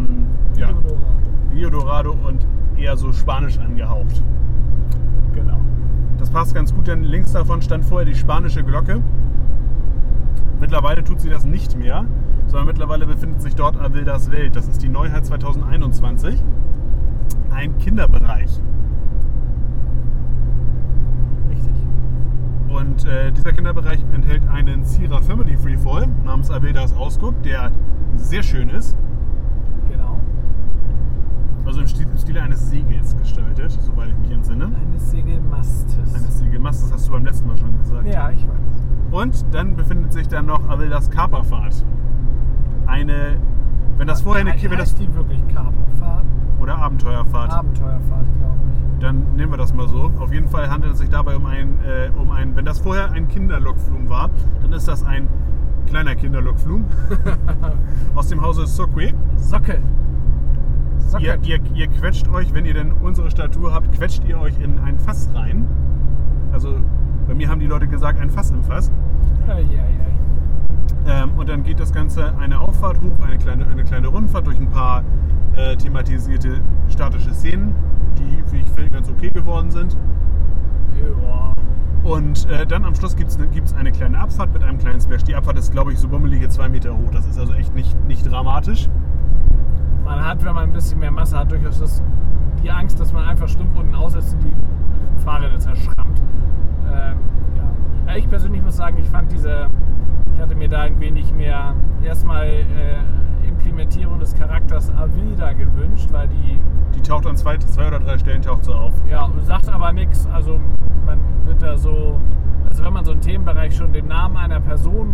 Rio Dorado und eher so spanisch angehaucht. Genau. Das passt ganz gut, denn links davon stand vorher die spanische Glocke. Mittlerweile tut sie das nicht mehr, sondern mittlerweile befindet sich dort Avildas Welt. Das ist die Neuheit 2021. Ein Kinderbereich. Richtig. Und dieser Kinderbereich enthält einen Sierra Family Freefall namens Avildas Ausguck, der sehr schön ist. Genau. Also im Stil eines Segels gestaltet, soweit ich mich entsinne. Eines Segelmastes, hast du beim letzten Mal schon gesagt. Ja, ich weiß. Und dann befindet sich dann noch Avildas Kaperfahrt. Heißt die wirklich Kaperfahrt? Oder Abenteuerfahrt. Abenteuerfahrt, glaube ich. Dann nehmen wir das mal so. Auf jeden Fall handelt es sich dabei um wenn das vorher ein Kinderlokflum war, dann ist das ein kleiner Kinderlokflum aus dem Hause Socke. Socke. Ihr quetscht euch, wenn ihr denn unsere Statur habt, quetscht ihr euch in ein Fass rein. Also bei mir haben die Leute gesagt, ein Fass im Fass. Und dann geht das Ganze eine Auffahrt hoch, eine kleine Rundfahrt durch ein paar thematisierte statische Szenen, die, wie ich finde, ganz okay geworden sind. Ja. Und dann am Schluss gibt es eine kleine Abfahrt mit einem kleinen Splash. Die Abfahrt ist, glaube ich, so bummelige 2 Meter hoch. Das ist also echt nicht dramatisch. Man hat, wenn man ein bisschen mehr Masse hat, durchaus die Angst, dass man einfach stumpf unten aussetzt und die Fahrräder zerschrammt. Ja, ich persönlich muss sagen, ich hatte mir da ein wenig mehr erstmal Implementierung des Charakters Avilda gewünscht, weil die taucht an 2 oder 3 Stellen taucht so auf. Ja, sagt aber nichts. Also man wird da so, also wenn man so einen Themenbereich schon den Namen einer Person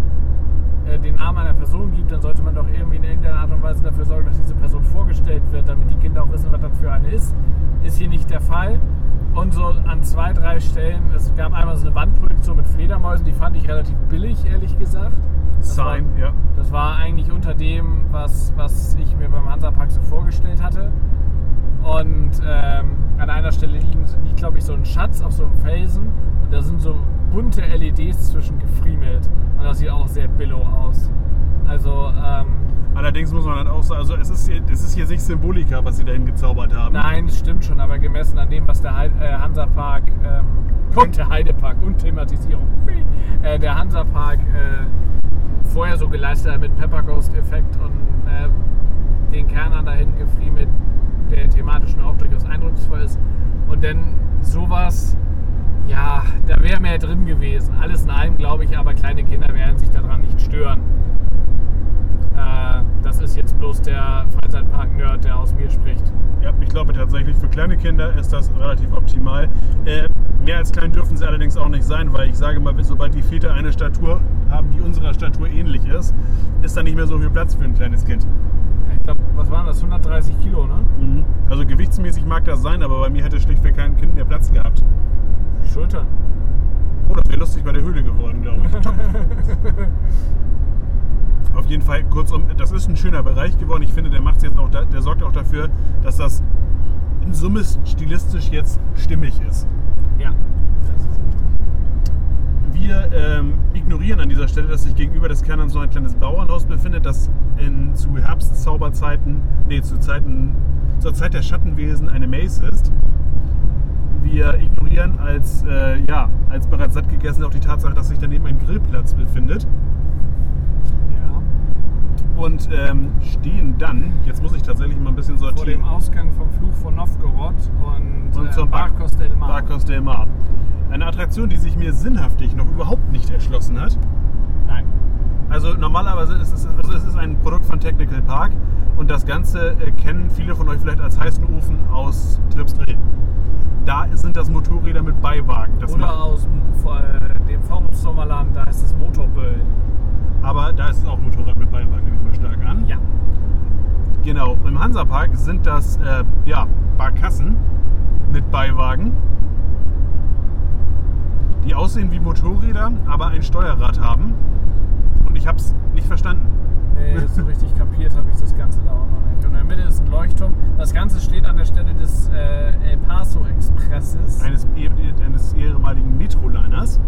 gibt, dann sollte man doch irgendwie in irgendeiner Art und Weise dafür sorgen, dass diese Person vorgestellt wird, damit die Kinder auch wissen, was das für eine ist. Ist hier nicht der Fall. Und so an 2, 3 Stellen, es gab einmal so eine Wandprojektion mit Fledermäusen, die fand ich relativ billig, ehrlich gesagt. Das war eigentlich unter dem, was ich mir beim Hansapark so vorgestellt hatte. Und an einer Stelle liegt, glaube ich, so ein Schatz auf so einem Felsen. Und da sind so bunte LEDs zwischen gefriemelt. Und das sieht auch sehr billow aus. Also, allerdings muss man halt auch sagen, also es ist hier nicht Symbolika, was sie dahin gezaubert haben. Nein, das stimmt schon, aber gemessen an dem, was der Hansapark und der Heidepark und Thematisierung, der Hansapark vorher so geleistet hat mit Pepper Ghost Effekt und den Kernern dahin gefriemelt, der thematisch auch durchaus eindrucksvoll ist. Und dann sowas, ja, da wäre mehr drin gewesen. Alles in allem, glaube ich, aber kleine Kinder werden sich daran nicht stören. Das ist jetzt bloß der Freizeitpark-Nerd, der aus mir spricht. Ja, ich glaube tatsächlich, für kleine Kinder ist das relativ optimal. Mehr als klein dürfen sie allerdings auch nicht sein, weil ich sage mal, sobald die Väter eine Statur haben, die unserer Statur ähnlich ist, ist da nicht mehr so viel Platz für ein kleines Kind. Ich glaube, was waren das? 130 Kilo, ne? Mhm. Also gewichtsmäßig mag das sein, aber bei mir hätte schlichtweg kein Kind mehr Platz gehabt. Schultern. Oh, das wäre lustig bei der Höhle geworden, glaube ich. Auf jeden Fall, kurzum, das ist ein schöner Bereich geworden. Ich finde, der macht's jetzt auch, der sorgt auch dafür, dass das in Summe stilistisch jetzt stimmig ist. Ja, das ist richtig. Wir ignorieren an dieser Stelle, dass sich gegenüber des Kerns so ein kleines Bauernhaus befindet, das zur Zeit der Schattenwesen eine Maze ist. Wir ignorieren als bereits satt gegessen auch die Tatsache, dass sich daneben ein Grillplatz befindet. Und stehen dann, jetzt muss ich tatsächlich mal ein bisschen sortieren. Vor dem Ausgang vom Fluch von Novgorod und zum Barcos del Mar. Barcos del Mar. Eine Attraktion, die sich mir sinnhaftig noch überhaupt nicht erschlossen hat. Nein. Also normalerweise ist es ein Produkt von Technical Park und das Ganze kennen viele von euch vielleicht als heißen Ofen aus Tripsdrill. Da sind das Motorräder mit Beiwagen. Oder aus dem Forums Sommerland, da heißt es Motorböll. Aber da ist es auch Motorrad mit Beiwagen, nehme ich mal stark an. Ja. Genau, im Hansapark sind das Barkassen mit Beiwagen, die aussehen wie Motorräder, aber ein Steuerrad haben. Und ich habe es nicht verstanden. Nee, so richtig kapiert habe ich das Ganze da auch noch nicht. Und in der Mitte ist ein Leuchtturm. Das Ganze steht an der Stelle des El Paso Expresses. Eines ehemaligen Metroliners.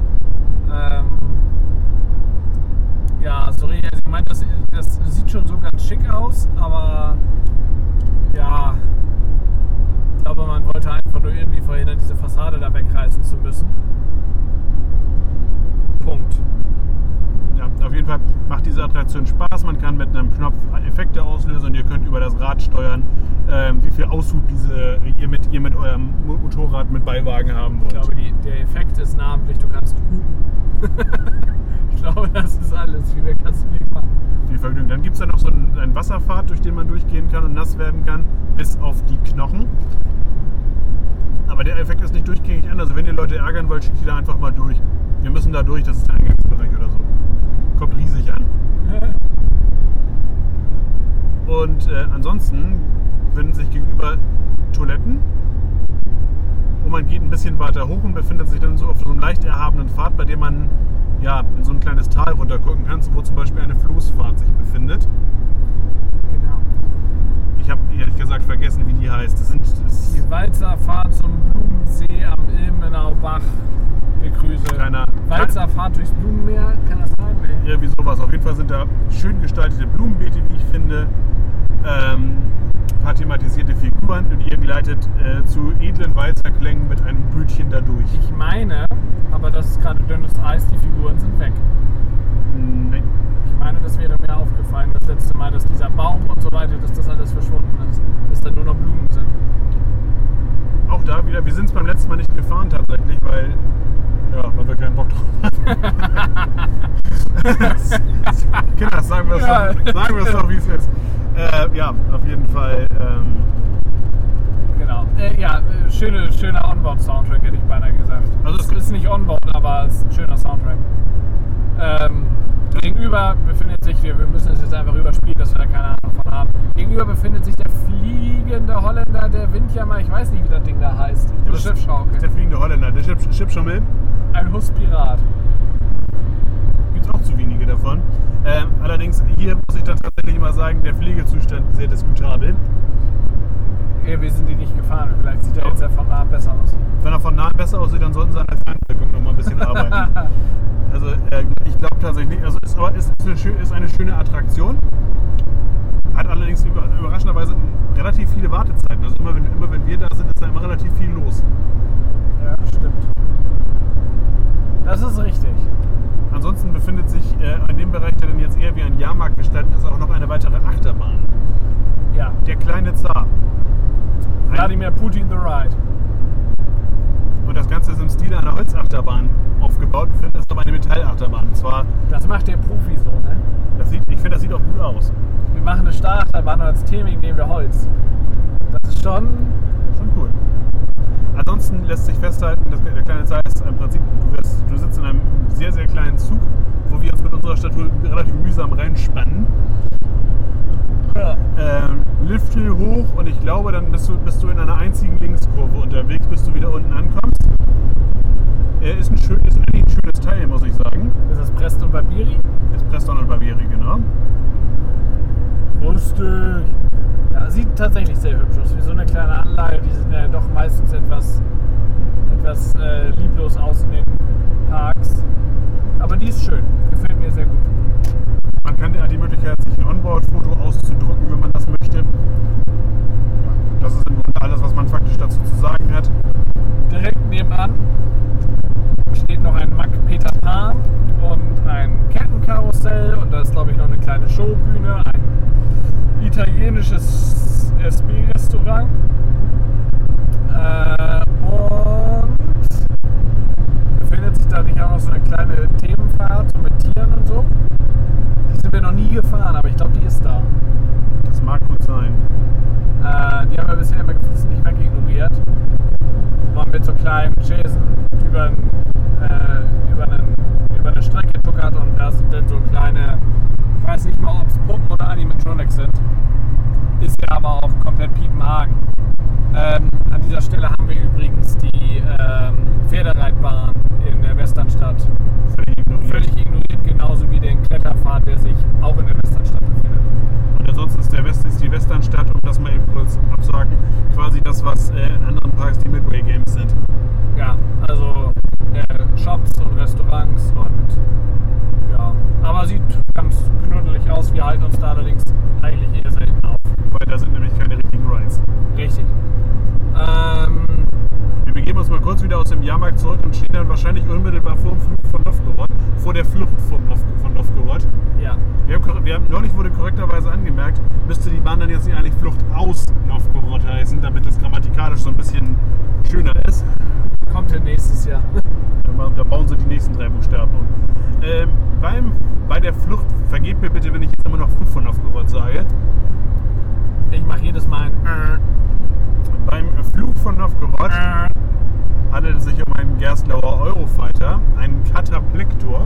Ja, sorry, ich meine, das sieht schon so ganz schick aus, aber ja, ich glaube, man wollte einfach nur irgendwie verhindern, diese Fassade da wegreißen zu müssen. Punkt. Ja, auf jeden Fall macht diese Attraktion Spaß. Man kann mit einem Knopf Effekte auslösen und ihr könnt über das Rad steuern, wie viel Aushub ihr mit eurem Motorrad mit Beiwagen haben wollt. Ich glaube, der Effekt ist namentlich, du kannst hupen. Ich glaube, das ist alles. Wie mehr kannst du nicht machen. Viel Vergnügen. Dann gibt es da noch so einen Wasserpfad, durch den man durchgehen kann und nass werden kann, bis auf die Knochen. Aber der Effekt ist nicht durchgängig an. Also wenn ihr Leute ärgern wollt, schickt die da einfach mal durch. Wir müssen da durch, das ist der Eingangsbereich oder so. Kommt riesig an. Und ansonsten befinden sich gegenüber Toiletten. Und man geht ein bisschen weiter hoch und befindet sich dann so auf so einem leicht erhabenen Pfad, bei dem man in so ein kleines Tal runter gucken kann, wo zum Beispiel eine Floßfahrt sich befindet. Genau. Ich habe ehrlich gesagt vergessen, wie die heißt. Die Walzerfahrt zum Blumensee am Ilmenauer Bach gegrüßelt. Walzerfahrt durchs Blumenmeer, kann das sein? Nee. Irgendwie sowas. Auf jeden Fall sind da schön gestaltete Blumenbeete, wie ich finde. Ein paar thematisierte Figuren und ihr gleitet zu edlen Walzerklängen mit einem Bötchen dadurch. Ich meine, aber das ist gerade dünnes Eis, die Figuren sind weg. Nein. Ich meine, das wäre mir aufgefallen, das letzte Mal, dass dieser Baum und so weiter, dass das alles verschwunden ist. Dass da nur noch Blumen sind. Auch da wieder, wir sind es beim letzten Mal nicht gefahren tatsächlich, weil wir keinen Bock drauf haben. Kinder, sagen wir es doch, wie es ist. Auf jeden Fall. Genau. Schöner Onboard-Soundtrack, hätte ich beinahe gesagt. Also es ist nicht Onboard, aber es ist ein schöner Soundtrack. Gegenüber befindet sich, wir müssen es jetzt einfach überspielen, dass wir da keine Ahnung von haben. Gegenüber befindet sich der fliegende Holländer, der Windjammer, ich weiß nicht, wie das Ding da heißt. Der Schiffschaukel. Der fliegende Holländer, der Schiffschummel. Ein Husspirat. Gibt es auch zu wenige davon. Allerdings, hier muss ich dann tatsächlich mal sagen, der Pflegezustand sehr diskutabel. Ja, wir sind die nicht gefahren, vielleicht sieht er jetzt ja von nahem besser aus. Wenn er von nahem besser aussieht, dann sollten sie an der Fernwirkung noch mal ein bisschen arbeiten. Also ich glaube tatsächlich nicht, also ist eine schöne Attraktion, hat allerdings überraschenderweise relativ viele Wartezeiten. Also immer wenn wir da sind, ist da immer relativ viel los. Ja, stimmt. Das ist richtig. Ansonsten befindet sich in dem Bereich, der dann jetzt eher wie ein Jahrmarkt gestaltet ist, auch noch eine weitere Achterbahn. Ja. Der kleine Zar. Wladimir Putin the Ride. Und das Ganze ist im Stil einer Holzachterbahn aufgebaut. Ich finde, das ist aber eine Metallachterbahn. Und zwar, Das macht der Profi so, ne? ich finde, das sieht auch gut aus. Wir machen eine Starachterbahn und als Theming nehmen wir Holz. Das ist schon cool. Ansonsten lässt sich festhalten, der kleine Zar ist im Prinzip, du sitzt in einem sehr, sehr kleinen Zug, wo wir uns mit unserer Statur relativ mühsam reinspannen. Ja. Lift hier hoch und ich glaube, dann bist du in einer einzigen Linkskurve unterwegs, bis du wieder unten ankommst. Ist eigentlich ein schönes Teil, muss ich sagen. Ist das Preston Barbieri? Ist Preston und Barbieri, genau. Lustig. Ja, sieht tatsächlich sehr hübsch aus. Wie so eine kleine Anlage, die sehen ja doch meistens etwas lieblos aus in den Parks. Aber die ist schön. Gefällt mir sehr gut. Man hat die Möglichkeit, sich ein Onboard-Foto auszudrucken, wenn man das möchte. Das ist im Grunde alles, was man faktisch dazu zu sagen hat. Direkt nebenan steht noch ein Mack Peter Pan und ein Kettenkarussell und da ist, glaube ich, noch eine kleine Showbühne, ein italienisches SB-Restaurant und befindet sich da nicht auch noch so eine kleine Themenfahrt mit Tieren und so. Die sind wir noch nie gefahren, aber ich glaube, die ist da. Das mag gut sein. Die haben wir bisher immer nicht wegignoriert. Man mit so kleinen Chasen über eine Strecke tuckert und da sind dann so kleine, ich weiß nicht mal, ob es Puppen oder Animatronics sind. Ist ja aber auch komplett Piepenhagen. An dieser Stelle haben wir übrigens die Pferdereitbahn in der Westernstadt völlig ignoriert, genauso wie den Kletterpfad, der sich auch in der Westernstadt befindet. Und ansonsten ist die Westernstadt, um das mal eben kurz abzuhaken, quasi das, was in anderen Parks die Midway Games sind. Ja, also Shops und Restaurants und ja, aber sieht ganz knuddelig aus. Wir halten uns da allerdings eigentlich eher selten auf. Weil da sind nämlich keine richtigen Rides. Richtig. Wir begeben uns mal kurz wieder aus dem Jahrmarkt zurück und stehen dann wahrscheinlich unmittelbar vor dem Flug von Novgorod, vor der Flucht von Novgorod. Ja. Neulich wurde korrekterweise angemerkt, müsste die Bahn dann jetzt nicht eigentlich Flucht aus Novgorod heißen, damit das grammatikalisch so ein bisschen schöner ist. Kommt ja nächstes Jahr. Da bauen sie die nächsten 3 Buchstaben um. Bei der Flucht, vergebt mir bitte, wenn ich jetzt immer noch Flucht von Novgorod sage. Ich mache jedes Mal ein Beim Flug von Novgorod handelt es sich um einen Gerstlauer Eurofighter, einen Kataplektor.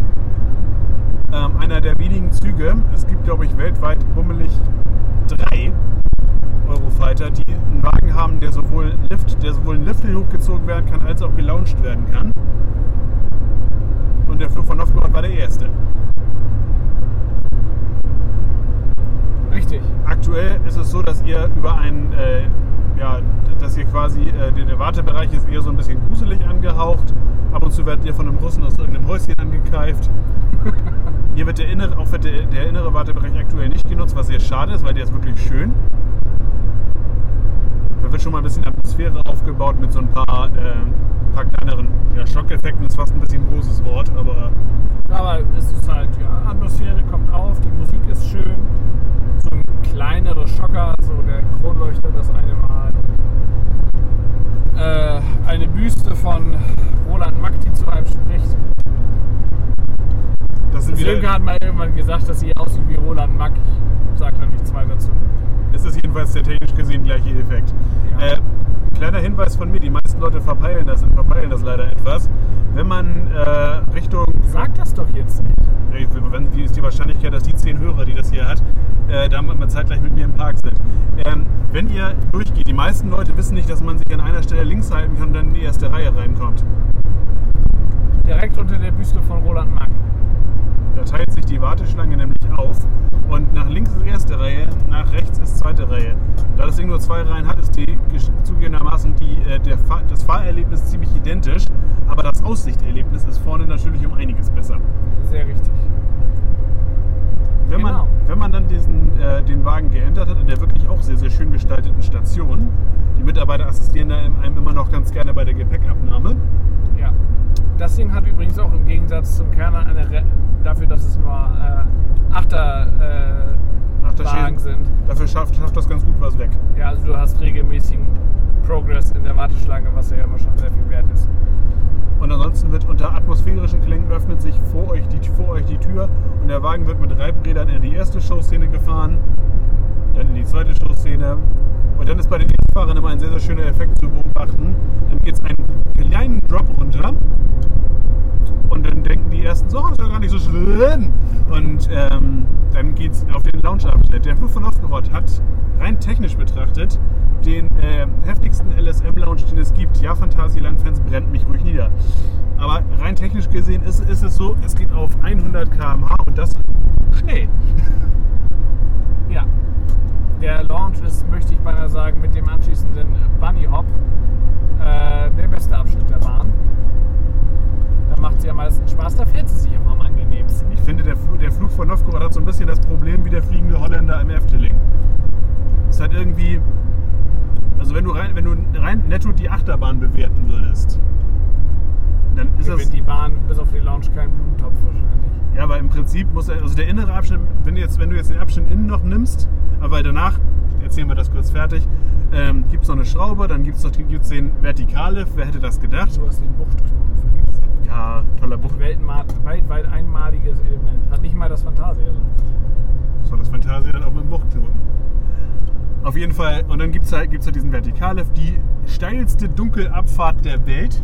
Einer der wenigen Züge, es gibt, glaube ich, weltweit bummelig 3 Eurofighter, die einen Wagen haben, der sowohl einen Lift hochgezogen werden kann, als auch gelauncht werden kann. Und der Flug von Novgorod war der erste. Richtig. Aktuell ist es so, dass ihr über der Wartebereich ist eher so ein bisschen gruselig angehaucht. Ab und zu werdet ihr von einem Russen aus irgendeinem Häuschen angekeift. Hier wird der innere Wartebereich aktuell nicht genutzt, was sehr schade ist, weil der ist wirklich schön. Da wird schon mal ein bisschen Atmosphäre aufgebaut mit so ein paar kleineren Schockeffekten, ist fast ein bisschen ein großes Wort, aber es ist halt, ja, Atmosphäre kommt auf, die Musik ist schön. So ein kleinerer Schocker, so der Kronleuchter, das eine Mal. Eine Büste von Roland Mack, die zu einem spricht. Sönke hat mal irgendwann gesagt, dass sie aussieht wie Roland Mack. Ich sage da nichts weiter dazu. Es ist jedenfalls der technisch gesehen gleiche Effekt. Ja. Kleiner Hinweis von mir, die meisten Leute verpeilen das leider etwas. Wenn man Richtung... Sag das doch jetzt nicht. Wie ist die Wahrscheinlichkeit, dass die 10 Hörer, die das hier hat, da mal zeitgleich mit mir im Park sind. Wenn ihr durchgeht, die meisten Leute wissen nicht, dass man sich an einer Stelle links halten kann und dann in die erste Reihe reinkommt. Direkt unter der Büste von Roland Mack. Da teilt sich die Warteschlange nämlich auf und nach links ist erste Reihe, nach rechts ist zweite Reihe. Da das Ding nur 2 Reihen hat, ist zugegebenermaßen das Fahrerlebnis ziemlich identisch, aber das Aussichterlebnis ist vorne natürlich um einiges besser. Sehr richtig. Wenn man dann den Wagen geentert hat, in der wirklich auch sehr, sehr schön gestalteten Station, die Mitarbeiter assistieren da einem immer noch ganz gerne bei der Gepäckabnahme, ja, Das Ding hat übrigens auch im Gegensatz zum Kerner dafür, dass es nur Achterwagen sind. Dafür schafft das ganz gut was weg. Ja, also du hast regelmäßigen Progress in der Warteschlange, was ja immer schon sehr viel wert ist. Und ansonsten wird unter atmosphärischen Klängen öffnet sich vor euch die Tür und der Wagen wird mit Reibrädern in die erste Showszene gefahren, dann in die zweite Showszene. Und dann ist bei den Fahrern immer ein sehr, sehr schöner Effekt zu beobachten. Dann geht es einen kleinen Drop runter und dann denken die ersten, so, das ist ja gar nicht so schlimm. Und dann geht es auf den Lounge-Abschnitt. Der Flug von Novgorod hat rein technisch betrachtet den heftigsten LSM-Lounge, den es gibt. Ja, Phantasialand-Fans, brennt mich ruhig nieder. Aber rein technisch gesehen ist es so, es geht auf 100 km/h und das schnell. Ja. Der Launch ist, möchte ich beinahe sagen, mit dem anschließenden Bunny Hop der beste Abschnitt der Bahn. Da macht sie am meisten Spaß, da fährt sie sich auch am angenehmsten. Ich finde, der Flug von Novgorod hat so ein bisschen das Problem wie der fliegende Holländer im Efteling. Es ist halt irgendwie, also wenn du rein netto die Achterbahn bewerten würdest, dann ist das... Wenn die Bahn bis auf die Lounge keinen Blumentopf wahrscheinlich. Ja, aber im Prinzip muss also der innere Abschnitt, wenn du jetzt den Abschnitt innen noch nimmst, aber danach, erzählen wir das kurz fertig, gibt es noch eine Schraube, dann gibt es den Vertikallift, wer hätte das gedacht? Du hast den Buchtknoten vergessen. Ja, toller Bucht. Weltweit einmaliges Element. Hat nicht mal das Phantasialand. So, das Phantasialand auch mit dem Buchtknoten. Auf jeden Fall, und dann gibt's halt diesen Vertikallift, die steilste Dunkelabfahrt der Welt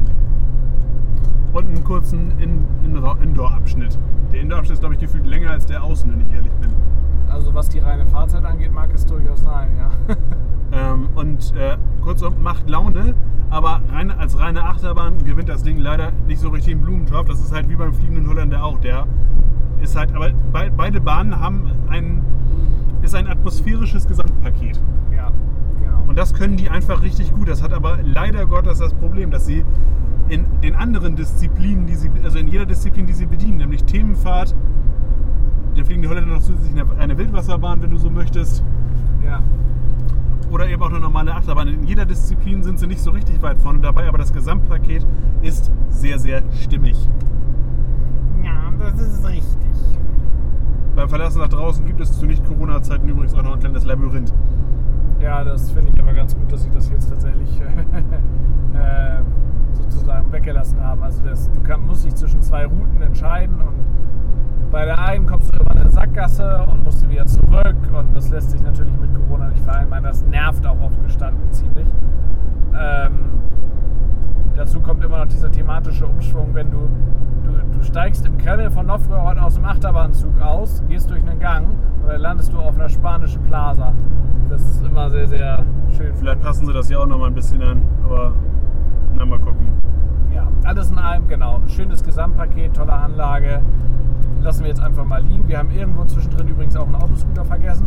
und einen kurzen Indoor-Abschnitt. Der Indoor-Abschnitt ist, glaube ich, gefühlt länger als der Außen, wenn ich ehrlich bin. Also was die reine Fahrzeit angeht, mag es durchaus sein, ja. Kurzum, macht Laune, aber als reine Achterbahn gewinnt das Ding leider nicht so richtig im Blumentopf. Das ist halt wie beim fliegenden Holländer auch. Der ist halt, aber beide Bahnen haben ein atmosphärisches Gesamtpaket. Ja, genau. Und das können die einfach richtig gut. Das hat aber leider Gottes das Problem, dass sie in den anderen Disziplinen, in jeder Disziplin, die sie bedienen, nämlich Themenfahrt, der fliegende Holländer noch zusätzlich eine Wildwasserbahn, wenn du so möchtest. Ja. Oder eben auch eine normale Achterbahn. In jeder Disziplin sind sie nicht so richtig weit vorne dabei, aber das Gesamtpaket ist sehr, sehr stimmig. Ja, das ist richtig. Beim Verlassen nach draußen gibt es zu Nicht-Corona-Zeiten übrigens auch noch ein kleines Labyrinth. Ja, das finde ich aber ganz gut, dass sie das jetzt tatsächlich sozusagen weggelassen haben. Also musst dich zwischen zwei Routen entscheiden und bei der einen kommst du immer in eine Sackgasse und musst wieder zurück und das lässt sich natürlich mit Corona nicht vereinbaren. Das nervt auch oft gestanden ziemlich. Dazu kommt immer noch dieser thematische Umschwung, wenn du steigst im Kreml von Novgorod aus dem Achterbahnzug aus, gehst durch einen Gang und dann landest du auf einer spanischen Plaza. Das ist immer sehr, sehr schön. Vielleicht passen sie das ja auch noch mal ein bisschen an, aber mal gucken. Ja, alles in allem, genau. Ein schönes Gesamtpaket, tolle Anlage. Lassen wir jetzt einfach mal liegen. Wir haben irgendwo zwischendrin übrigens auch einen Autoscooter vergessen.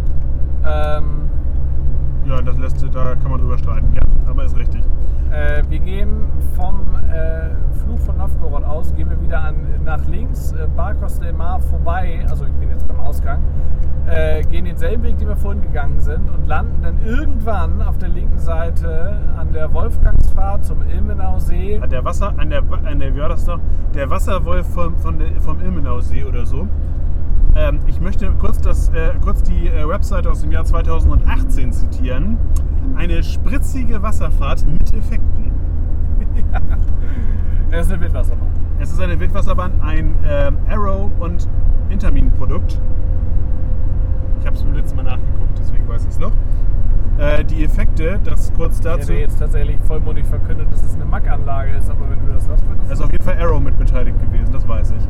Ja, da kann man drüber streiten, ja, aber ist richtig. Wir gehen vom Flug von Novgorod aus, gehen wir wieder nach links, Barcos del Mar vorbei, also ich bin jetzt beim Ausgang, gehen denselben Weg, den wir vorhin gegangen sind und landen dann irgendwann auf der linken Seite an der Wolfgangsfahrt zum Ilmenausee. Der wie war das noch? Der Wasserwolf vom Ilmenausee oder so. Ich möchte kurz die Webseite aus dem Jahr 2018 zitieren. Eine spritzige Wasserfahrt mit Effekten. Ja. Es ist eine Wildwasserbahn. Es ist eine Wildwasserbahn, ein Arrow- und Intermin-Produkt. Ich habe es beim letzten Mal nachgeguckt, deswegen weiß ich es noch. Die Effekte, das kurz dazu... Ich hätte jetzt tatsächlich vollmundig verkündet, dass es eine Mack-Anlage ist, aber wenn du das sagst, wird das... Es ist auf jeden Fall Arrow mit beteiligt gewesen, das weiß ich.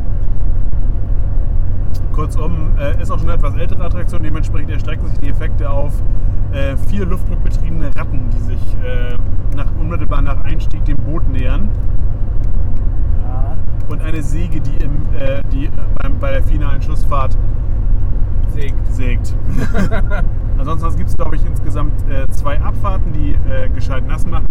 Kurzum, ist auch schon eine etwas ältere Attraktion, dementsprechend erstrecken sich die Effekte auf 4 luftdruckbetriebene Ratten, die sich unmittelbar nach Einstieg dem Boot nähern. Ja. Und eine Säge, die bei der finalen Schussfahrt sägt. Ansonsten gibt es, glaube ich, insgesamt 2 Abfahrten, die gescheit nass machen.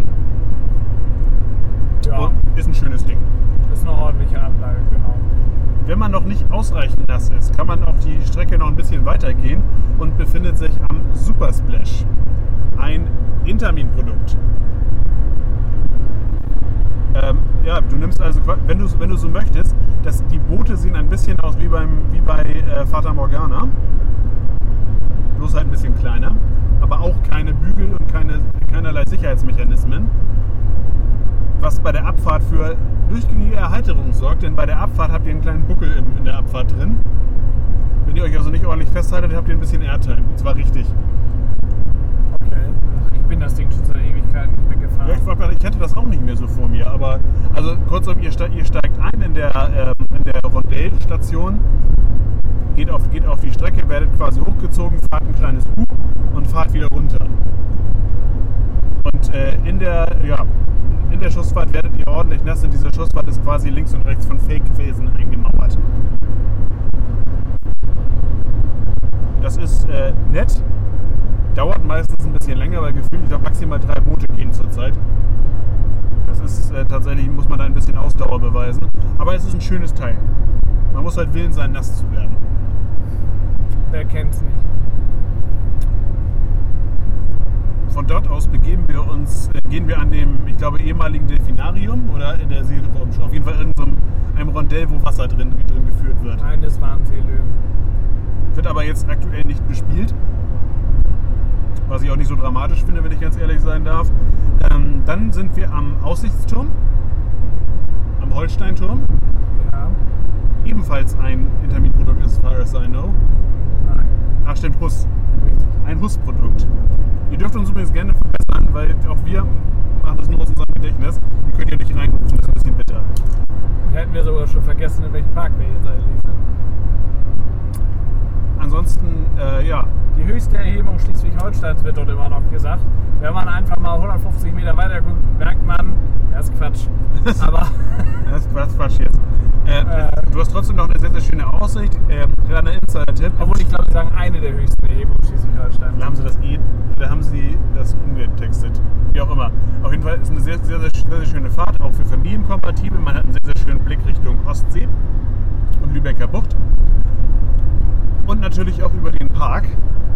Ja. Und ist ein schönes Ding. Ist eine ordentliche Anlage, genau. Wenn man noch nicht ausreichend nass ist, kann man auf die Strecke noch ein bisschen weiter gehen und befindet sich am Super Splash, ein Intermin-Produkt. Ja, du nimmst also, wenn du so möchtest, die Boote sehen ein bisschen aus wie bei Fata Morgana. Bloß halt ein bisschen kleiner. Aber auch keine Bügel und keinerlei Sicherheitsmechanismen. Was bei der Abfahrt für durchgängige Erheiterung sorgt, denn bei der Abfahrt habt ihr einen kleinen Buckel in der Abfahrt drin. Wenn ihr euch also nicht ordentlich festhaltet, habt ihr ein bisschen Airtime. Und zwar richtig. Okay. Ich bin das Ding schon seit Ewigkeiten nicht mehr gefahren. Ja, ich hätte das auch nicht mehr so vor mir. Aber also kurzum, ihr steigt ein in der Rondellstation, geht auf die Strecke, werdet quasi hochgezogen, fahrt ein kleines U und fahrt wieder runter. Und in der Schussfahrt werdet ihr ordentlich nass, denn diese Schussfahrt ist quasi links und rechts von Fake-Felsen eingemauert. Das ist nett, dauert meistens ein bisschen länger, weil gefühlt, ich glaube, maximal 3 Boote gehen zurzeit. Das ist tatsächlich, muss man da ein bisschen Ausdauer beweisen, aber es ist ein schönes Teil. Man muss halt willens sein, nass zu werden. Wer kennt's nicht? Von dort aus gehen wir an dem, ich glaube, ehemaligen Delfinarium oder in der auf jeden Fall einem Rondell, wo Wasser drin geführt wird. Nein, das waren Seelöwen. Wird aber jetzt aktuell nicht bespielt. Was ich auch nicht so dramatisch finde, wenn ich ganz ehrlich sein darf. Dann sind wir am Aussichtsturm, am Holsteinturm. Ja. Ebenfalls ein Intermin-Produkt, as far as I know. Nein. Ach stimmt, Huss. Richtig. Ein Huss-Produkt. Ihr dürft uns übrigens gerne verbessern, weil auch wir machen das nur aus unserem Gedächtnis. Ihr könnt ja nicht reingucken, das ist ein bisschen bitter. Hätten wir sogar schon vergessen, in welchem Park wir jetzt eigentlich sind. Ansonsten, ja. Die höchste Erhebung Schleswig-Holsteins wird dort immer noch gesagt. Wenn man einfach mal 150 Meter weiter guckt, merkt man, das ist Quatsch. Aber das ist Quatsch jetzt. Du hast trotzdem noch eine sehr, sehr schöne Aussicht. Kleiner Insider-Tipp. obwohl ich glaube, sie sagen eine der höchsten Erhebungen Schleswig-Holsteins. Da haben sie das umgetextet. Wie auch immer. Auf jeden Fall ist eine sehr, sehr, sehr, sehr schöne Fahrt, auch für Familien kompatibel. Man hat einen sehr, sehr schönen Blick Richtung Ostsee und Lübecker Bucht. Und natürlich auch über den Park.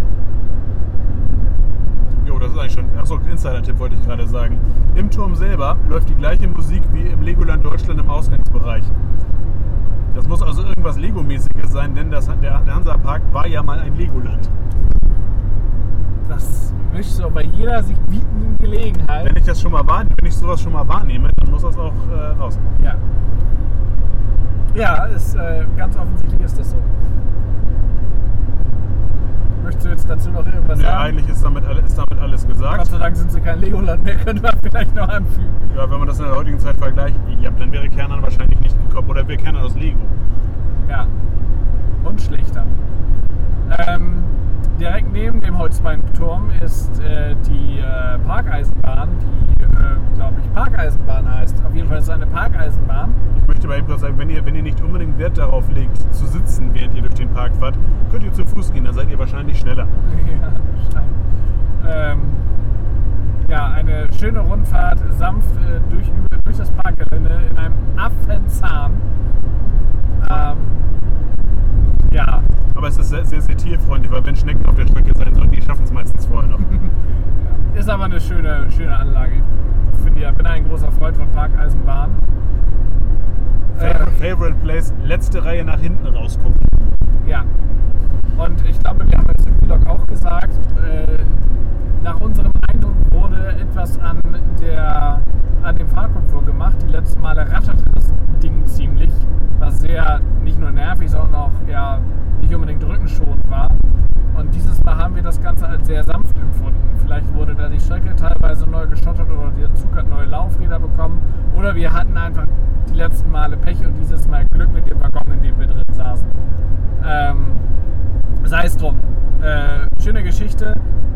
Jo, das ist eigentlich schon. Achso, Insider-Tipp wollte ich gerade sagen. Im Turm selber läuft die gleiche Musik wie im Legoland Deutschland im Ausgangsbereich. Das muss also irgendwas Lego-mäßiges sein, denn der Hansa-Park war ja mal ein Legoland. Das wischt so bei jeder sich bietenden Gelegenheit. Wenn ich sowas schon mal wahrnehme, dann muss das auch raus. Ja. Ja, ganz offensichtlich ist das so. Möchtest du jetzt dazu noch irgendwas sagen? Ja, eigentlich ist damit alles gesagt. Gott sei Dank sind sie kein Legoland mehr, könnte man vielleicht noch anfügen. Ja, wenn man das in der heutigen Zeit vergleicht, ja, dann wäre Kernan wahrscheinlich nicht gekommen. Oder wäre Kernan aus Lego. Ja. Und schlechter. Direkt neben dem Holzbeinturm ist die Parkeisenbahn, die, glaube ich, Parkeisenbahn heißt. Auf jeden Fall ist es eine Parkeisenbahn. Ich möchte aber eben kurz sagen, wenn ihr nicht unbedingt Wert darauf legt, zu sitzen, während ihr durch den Park fahrt, könnt ihr zu Fuß gehen, dann seid ihr wahrscheinlich schneller. Ja, ja, eine schöne Rundfahrt, sanft durch das Parkgelände in einem Affenzahn. Ja. Aber es ist sehr, sehr, sehr tierfreundlich, weil wenn Schnecken auf der Strecke sein sollen, die schaffen es meistens vorher noch. Ist aber eine schöne Anlage. Ich bin ein großer Freund von Parkeisenbahn. Favorite Place, letzte Reihe nach hinten rausgucken. Ja. Und ich glaube, wir haben jetzt im Vlog auch gesagt, nach unserem Eindruck wurde etwas an dem Fahrkomfort gemacht. Die letzten Male ratterte das Ding ziemlich, was sehr nicht nur nervig, sondern auch ja, nicht unbedingt rückenschonend war. Und dieses Mal haben wir das Ganze als sehr sanft empfunden. Vielleicht wurde da die Strecke teilweise neu geschottert oder der Zug hat neue Laufräder bekommen. Oder wir hatten einfach die letzten Male Pech und dieses Mal Glück mit dem Waggon, in dem wir drin saßen. Sei es drum. Schöne Geschichte.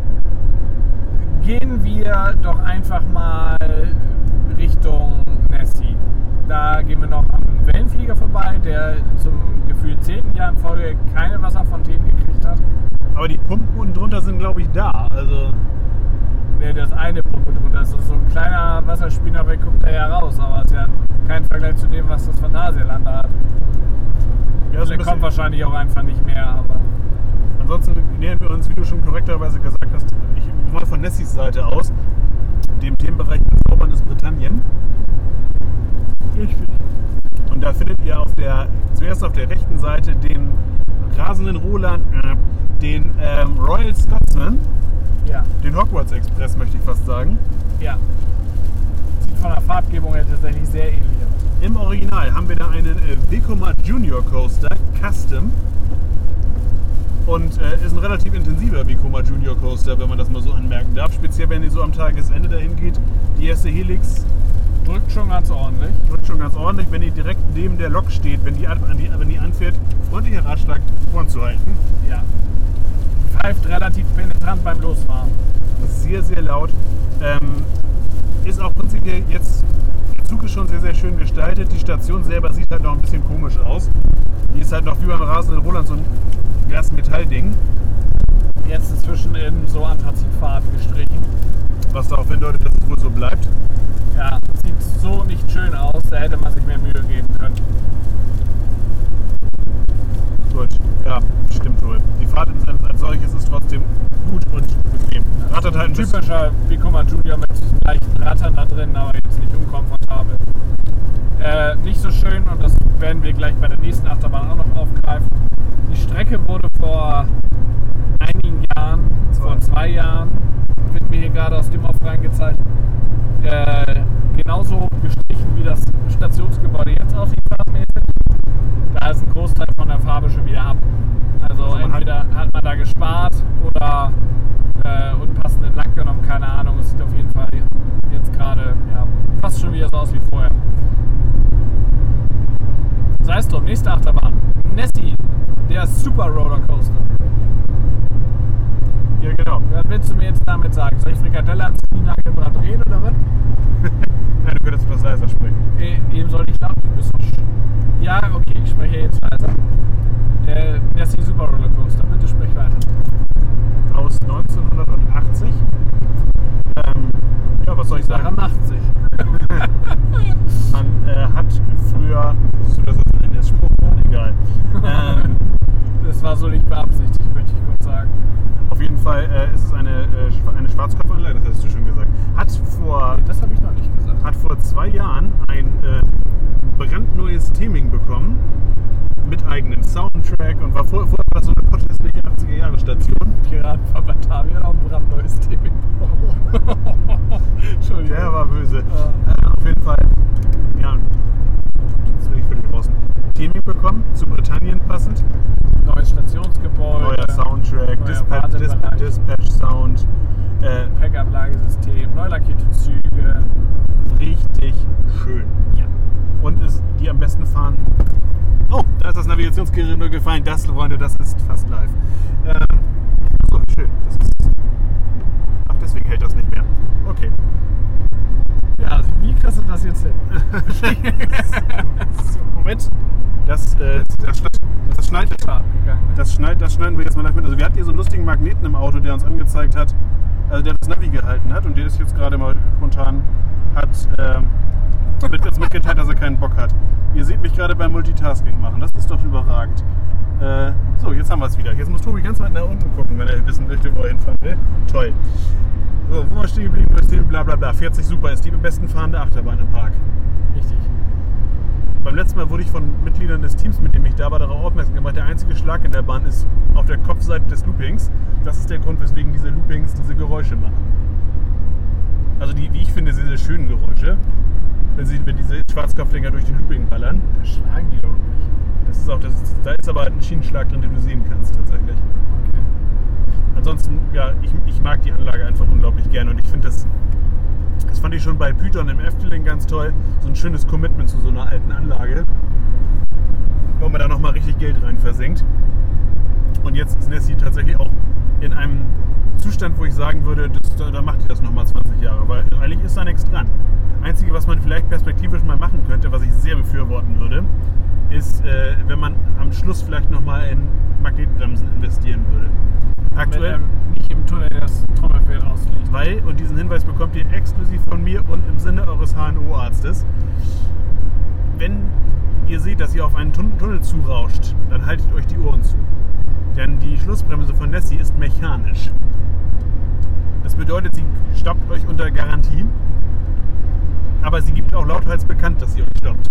Gehen wir doch einfach mal Richtung Nessie. Da gehen wir noch am Wellenflieger vorbei, der zum Gefühl 10. Jahr in Folge keine Wasserfontänen gekriegt hat. Aber die Pumpen unten drunter sind, glaube ich, da. Also Das eine Pumpe drunter ist so ein kleiner Wasserspieler, guckt er ja raus, aber es ist ja kein Vergleich zu dem, was das Phantasialand da hat. ja, Der kommt wahrscheinlich auch einfach nicht mehr. Aber ansonsten nähern wir uns, wie du schon korrekterweise gesagt hast, ich mal von Nessies Seite aus, dem Themenbereich Bezauberndes Britannien. Richtig. Und da findet ihr zuerst auf der rechten Seite den rasenden Roland, den Royal Scotsman, Ja. den Hogwarts Express möchte ich fast sagen. Ja. Sieht von der Farbgebung her tatsächlich sehr ähnlich aus. Im Original haben wir da einen Vekoma Junior Coaster Custom und ist ein relativ intensiver Vekoma Junior Coaster, wenn man das mal so anmerken darf. Speziell wenn ihr so am Tagesende dahin geht. Die erste Helix Drückt schon ganz ordentlich. drückt schon ganz ordentlich, wenn ihr direkt neben der Lok steht, wenn die anfährt, freundlicher Ratschlag vorzuhalten. Ja. Pfeift relativ penetrant beim Losfahren. Sehr, sehr laut. Ist auch prinzipiell jetzt, der Zug ist schon sehr, sehr schön gestaltet. Die Station selber sieht halt noch ein bisschen komisch aus. Die ist halt noch wie beim rasenden Roland so ein Glas-Metall-Ding, Jetzt inzwischen in so Anthrazitfarben gestrichen. was darauf hindeutet, dass es wohl so bleibt. Ja, sieht so nicht schön aus, da hätte man sich mehr Mühe geben können. Gut, ja, stimmt wohl. Die Fahrt als solches ist trotzdem gut und bequem. Rattert halt ein bisschen. Typischer Vekoma Junior mit leichten Rattern da drin, aber jetzt nicht unkomfortabel. Nicht so schön, und das werden wir gleich bei der nächsten Achterbahn auch noch aufgreifen. Die Strecke wurde vor einigen Jahren, vor 2 Jahren, wird mir hier gerade aus dem Off reingezeigt, genauso gestrichen wie das Stationsgebäude jetzt aussieht, farbmäßig. Da ist ein Großteil von der Farbe schon wieder ab. Also entweder hat man da gespart oder und passenden Lack genommen, keine Ahnung. Es sieht auf jeden Fall jetzt gerade fast schon wieder so aus wie vorher. Sei es drum, nächste Achterbahn. Nessie, der Super Rollercoaster. Ja, genau. Was willst du mir jetzt damit sagen? Soll ich Frikadelle ans Nagelbrett drehen oder was? Nein, du könntest etwas leiser sprechen. Eben soll ich laut, du bist doch ja, okay, ich spreche jetzt leiser. Nessie Super Rollercoaster, bitte sprich weiter. Aus 1980. Ja, was soll ich sagen? Sache macht sich. Man hat früher. Siehst du, das ist ein NS-Spruch? Egal. Das war so nicht beabsichtigt, möchte ich kurz sagen. Auf jeden Fall ist es eine Schwarzkopfanlage, das hast du schon gesagt. Das habe ich noch nicht gesagt. Hat vor 2 Jahren ein brandneues Theming bekommen. Mit eigenem Soundtrack und war vorher so eine potthässliche 80er-Jahre-Station. Piraten von Batavia hat auch ein brandneues Thema. Entschuldigung. Der war böse. Auf jeden Fall, ja, jetzt bin ich völlig draußen. Theming bekommen, zu Britannien passend. Neues Stationsgebäude. Neuer Soundtrack, neuer Dispatch-Sound. Pack-Ablagesystem, neu lackierte Züge. Richtig schön. Ja. Und die am besten fahren. Oh, da ist das Navigationsgerät nur gefallen. Das, Freunde, das ist fast live. So, schön. Das ist. Ach, deswegen hält das nicht mehr. Okay. Ja, wie kriegst du das jetzt hin? So, Moment. Das schneidet. Das schneiden wir jetzt mal live mit. Also wir hatten hier so einen lustigen Magneten im Auto, der uns angezeigt hat, also der das Navi gehalten hat und der ist jetzt gerade mal spontan wird jetzt mitgeteilt, dass er keinen Bock hat. Ihr seht mich gerade beim Multitasking machen, das ist doch überragend. So, jetzt haben wir es wieder. Jetzt muss Tobi ganz weit nach unten gucken, wenn er wissen möchte, wo er hinfahren will. Toll. So, wo wir stehen geblieben sind, bla bla bla. 40 super, ist die am besten fahrende Achterbahn im Park. Richtig. Beim letzten Mal wurde ich von Mitgliedern des Teams, mit dem ich da war, darauf aufmerksam gemacht, der einzige Schlag in der Bahn ist auf der Kopfseite des Loopings. Das ist der Grund, weswegen diese Loopings diese Geräusche machen. Also die, wie ich finde, sehr, sehr schönen Geräusche. Wenn diese Schwarzkopfdinger durch den Looping ballern. Da schlagen die doch nicht. Da ist aber ein Schienenschlag drin, den du sehen kannst tatsächlich. Okay. Ansonsten, ja, ich mag die Anlage einfach unglaublich gerne und ich finde das fand ich schon bei Python im Efteling ganz toll, so ein schönes Commitment zu so einer alten Anlage, wo man da nochmal richtig Geld rein versenkt. Und jetzt ist Nessie tatsächlich auch in einem Zustand, wo ich sagen würde, da macht die das nochmal 20 Jahre, weil eigentlich ist da nichts dran. Einzige, was man vielleicht perspektivisch mal machen könnte, was ich sehr befürworten würde, ist, wenn man am Schluss vielleicht nochmal in Magnetbremsen investieren würde. Aktuell nicht im Tunnel das Trommelfell rausfliegt. Weil, und diesen Hinweis bekommt ihr exklusiv von mir und im Sinne eures HNO-Arztes, wenn ihr seht, dass ihr auf einen Tunnel zurauscht, dann haltet euch die Ohren zu. Denn die Schlussbremse von Nessie ist mechanisch. Das bedeutet, sie stoppt euch unter Garantie. Aber sie gibt auch lauthals bekannt, dass sie euch stoppt.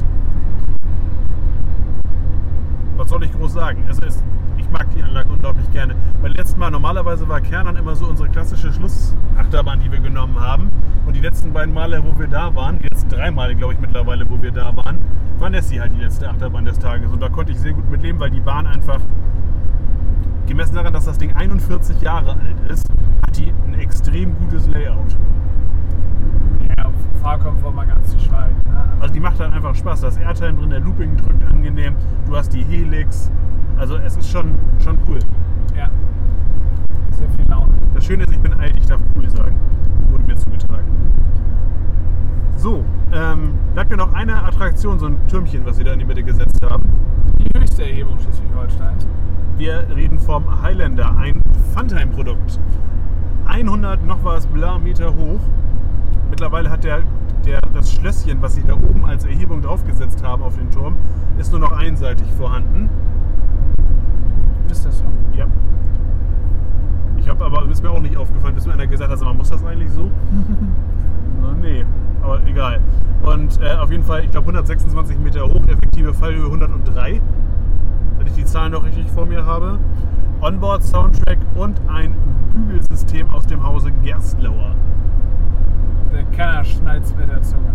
Was soll ich groß sagen? Ich mag die Anlage unglaublich gerne. Beim letzten Mal, normalerweise war Kernern immer so unsere klassische Schlussachterbahn, die wir genommen haben. Und die letzten beiden Male, wo wir da waren, jetzt 3 Male, glaube ich, mittlerweile, wo wir da waren, war Nessie halt die letzte Achterbahn des Tages. Und da konnte ich sehr gut mitleben, weil die Bahn einfach, gemessen daran, dass das Ding 41 Jahre alt ist, hat die ein extrem gutes Layout. Ja, Fahrkomfort mal ganz zu schweigen. Ne? Also die macht halt einfach Spaß. Da ist Airtime drin, der Looping drückt angenehm, du hast die Helix. Also es ist schon cool. Ja, sehr viel Laune. Das Schöne ist, ich bin alt, ich darf cool sagen. Wurde mir zugetragen. So, bleibt mir noch eine Attraktion, so ein Türmchen, was sie da in die Mitte gesetzt haben. Die höchste Erhebung Schleswig-Holsteins. Wir reden vom Highlander, ein Funtime-Produkt. 100 noch was Meter hoch. Mittlerweile hat das Schlösschen, was sie da oben als Erhebung draufgesetzt haben auf den Turm, ist nur noch einseitig vorhanden. Ist das so? Ja. Ich habe aber, ist mir auch nicht aufgefallen, bis mir einer gesagt hat, man muss das eigentlich so? Na, nee, aber egal. Und auf jeden Fall, ich glaube 126 Meter hoch, effektive Fallhöhe 103, wenn ich die Zahlen noch richtig vor mir habe. Onboard-Soundtrack und ein Bügelsystem aus dem Hause Gerstlauer. Der Kenner schneid's mit der Zunge.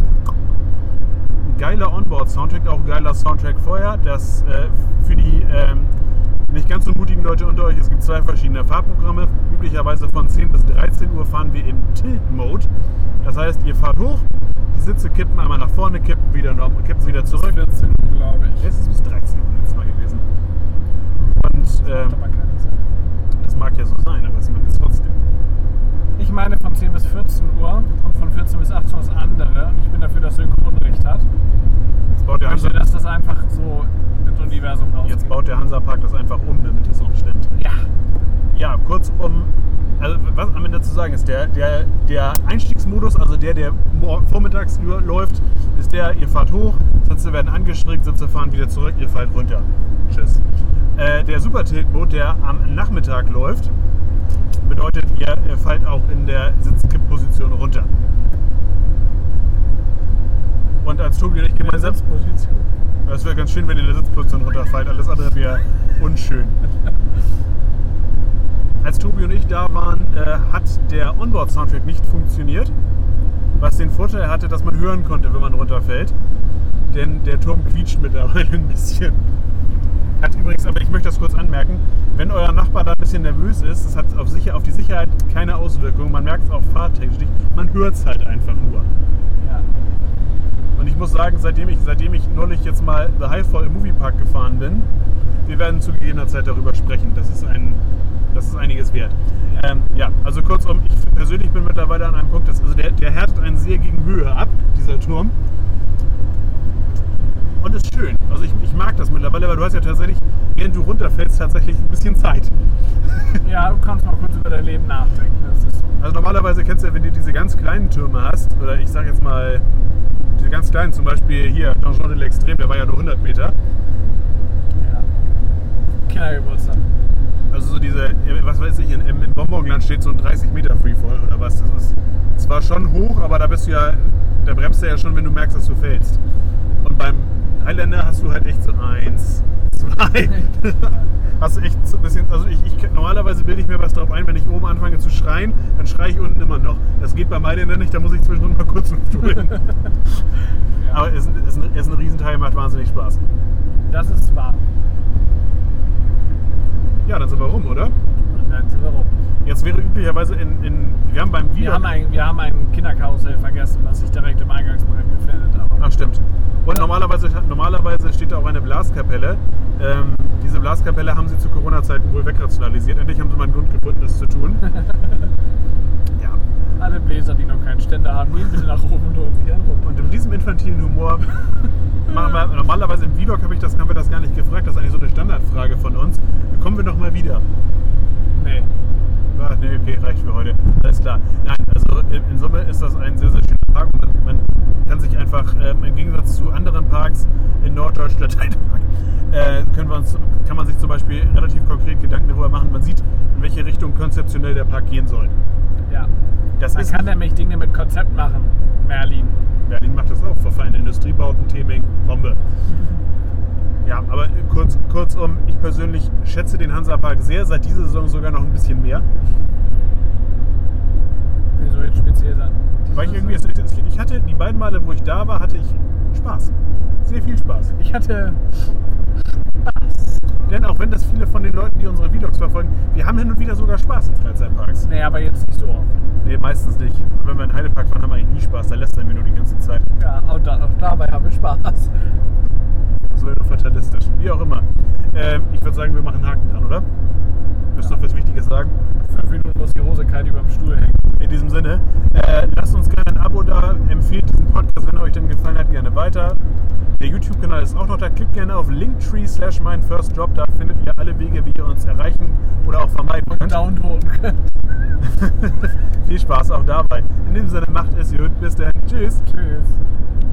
Geiler Onboard-Soundtrack, auch geiler Soundtrack vorher. Das für die nicht ganz so mutigen Leute unter euch, es gibt 2 verschiedene Fahrprogramme. Üblicherweise von 10 bis 13 Uhr fahren wir im Tilt-Mode. Das heißt, ihr fahrt hoch, die Sitze kippen einmal nach vorne, kippen wieder zurück. Bis 14 Uhr, glaube ich. Es ist bis 13 Uhr letztes Mal gewesen. Und Das macht aber keinen Sinn. das mag ja so sein, aber es macht es trotzdem. Ich meine von 10 bis 14 Uhr und von 14 bis 18 Uhr das andere. Und ich bin dafür, dass Synchronrecht hat. Jetzt baut der Ich möchte, dass das einfach so ins Universum rausgeht. Jetzt baut der Hansapark das einfach um, damit es auch stimmt. Ja. Ja, kurzum, also was am Ende zu sagen ist, der Einstiegsmodus, also der vormittags läuft, ist ihr fahrt hoch, Sitze werden angestrickt, Sitze fahren wieder zurück, ihr fallt runter. Tschüss. Der Super-Tilt-Mode, der am Nachmittag läuft, bedeutet, ihr fallt auch in der Sitzkippposition runter. Und als Tobi und ich gemeinsam... Das wäre ganz schön, wenn ihr in der Sitzposition runterfallt, alles andere wäre unschön. Als Tobi und ich da waren, hat der Onboard-Soundtrack nicht funktioniert, was den Vorteil hatte, dass man hören konnte, wenn man runterfällt. Denn der Turm quietscht mittlerweile ein bisschen. Hat übrigens, aber ich möchte das kurz anmerken, wenn euer Nachbar da ein bisschen nervös ist, das hat auf die Sicherheit keine Auswirkung. Man merkt es auch fahrtechnisch nicht, man hört es halt einfach nur. Ja. Und ich muss sagen, seitdem ich neulich jetzt mal The Highfall im Moviepark gefahren bin, wir werden zu gegebener Zeit darüber sprechen. Das ist einiges wert. Ja, also kurzum, ich persönlich bin mittlerweile an einem Punkt, der härtet einen sehr gegen Höhe ab, dieser Turm. Und ist schön. Also ich mag das mittlerweile, weil du hast ja tatsächlich, während du runterfällst, tatsächlich ein bisschen Zeit. Ja, du kannst mal kurz über dein Leben nachdenken. Das ist so. Also normalerweise kennst du ja, wenn du diese ganz kleinen Türme hast, oder ich sag jetzt mal, diese ganz kleinen, zum Beispiel hier, Donjon de l'Extrême, der war ja nur 100 Meter. Ja. Kindergeburtstag. Also so diese, was weiß ich, im Bonbonland steht so ein 30 Meter Freefall oder was. Das ist zwar schon hoch, aber da bremst du ja schon, wenn du merkst, dass du fällst. Und beim Highlander hast du halt echt so 1, 2. Hast du echt so ein bisschen, also normalerweise bilde ich mir was drauf ein, wenn ich oben anfange zu schreien, dann schreie ich unten immer noch. Das geht beim Highlander nicht, da muss ich zwischendurch mal kurz Luft holen. Ja. Aber es ist ein Riesenteil, macht wahnsinnig Spaß. Das ist wahr. Ja, dann sind wir rum, oder? Und dann sind wir rum. Jetzt wäre üblicherweise wir haben beim Video... Wir haben ein Kinderkarussell vergessen, was sich direkt im Eingangsbereich befindet. Aber Ach, stimmt. Und normalerweise steht da auch eine Blaskapelle. Diese Blaskapelle haben sie zu Corona-Zeiten wohl wegrationalisiert. Endlich haben sie mal einen Grund gefunden, das zu tun. Ja. alle Bläser, die noch keinen Ständer haben, gehen bitte nach oben und holen sich einen runter. Und mit diesem infantilen Humor machen wir normalerweise im Vlog, haben wir das gar nicht gefragt. Das ist eigentlich so eine Standardfrage von uns. Kommen wir noch mal wieder? Nee. Ach, nee, okay, reicht für heute. Alles klar. Nein, also in Summe ist das ein sehr, sehr schöner Park und man kann sich einfach, im Gegensatz zu anderen Parks in Norddeutschland, kann man sich zum Beispiel relativ konkret Gedanken darüber machen. Man sieht, in welche Richtung konzeptionell der Park gehen soll. Ja. Man kann nämlich Dinge mit Konzept machen, Merlin. Merlin macht das auch, verfallene Industriebauten, Theming, Bombe. Ja, aber kurzum, ich persönlich schätze den Hansapark sehr, seit dieser Saison sogar noch ein bisschen mehr. Wieso jetzt speziell sein? Weil ich hatte die beiden Male, wo ich da war, hatte ich Spaß. Sehr viel Spaß. Ich hatte Spaß. Denn auch wenn das viele von den Leuten, die unsere Vlogs verfolgen, wir haben hin und wieder sogar Spaß in Freizeitparks. Nee, aber jetzt nicht so oft. Nee, meistens nicht. Also wenn wir in Heidepark fahren, haben wir eigentlich nie Spaß. Da lässt er mir nur die ganze Zeit. Ja, und dann auch dabei haben wir Spaß. Das wäre nur fatalistisch. Wie auch immer. Ich würde sagen, wir machen einen Haken dran, oder? Willst du noch was Wichtiges sagen? 5 Minuten muss die Hose kalt über dem Stuhl hängen. In diesem Sinne, lasst uns gerne ein Abo da, empfehlt diesen Podcast, wenn er euch denn gefallen hat, gerne weiter. Der YouTube-Kanal ist auch noch da. Klickt gerne auf linktree/meinfirstjob. Da findet ihr alle Wege, wie ihr uns erreichen oder auch vermeiden könnt. Downloaden könnt. Viel Spaß auch dabei. In diesem Sinne, macht es gut. Bis dann. Tschüss. Tschüss.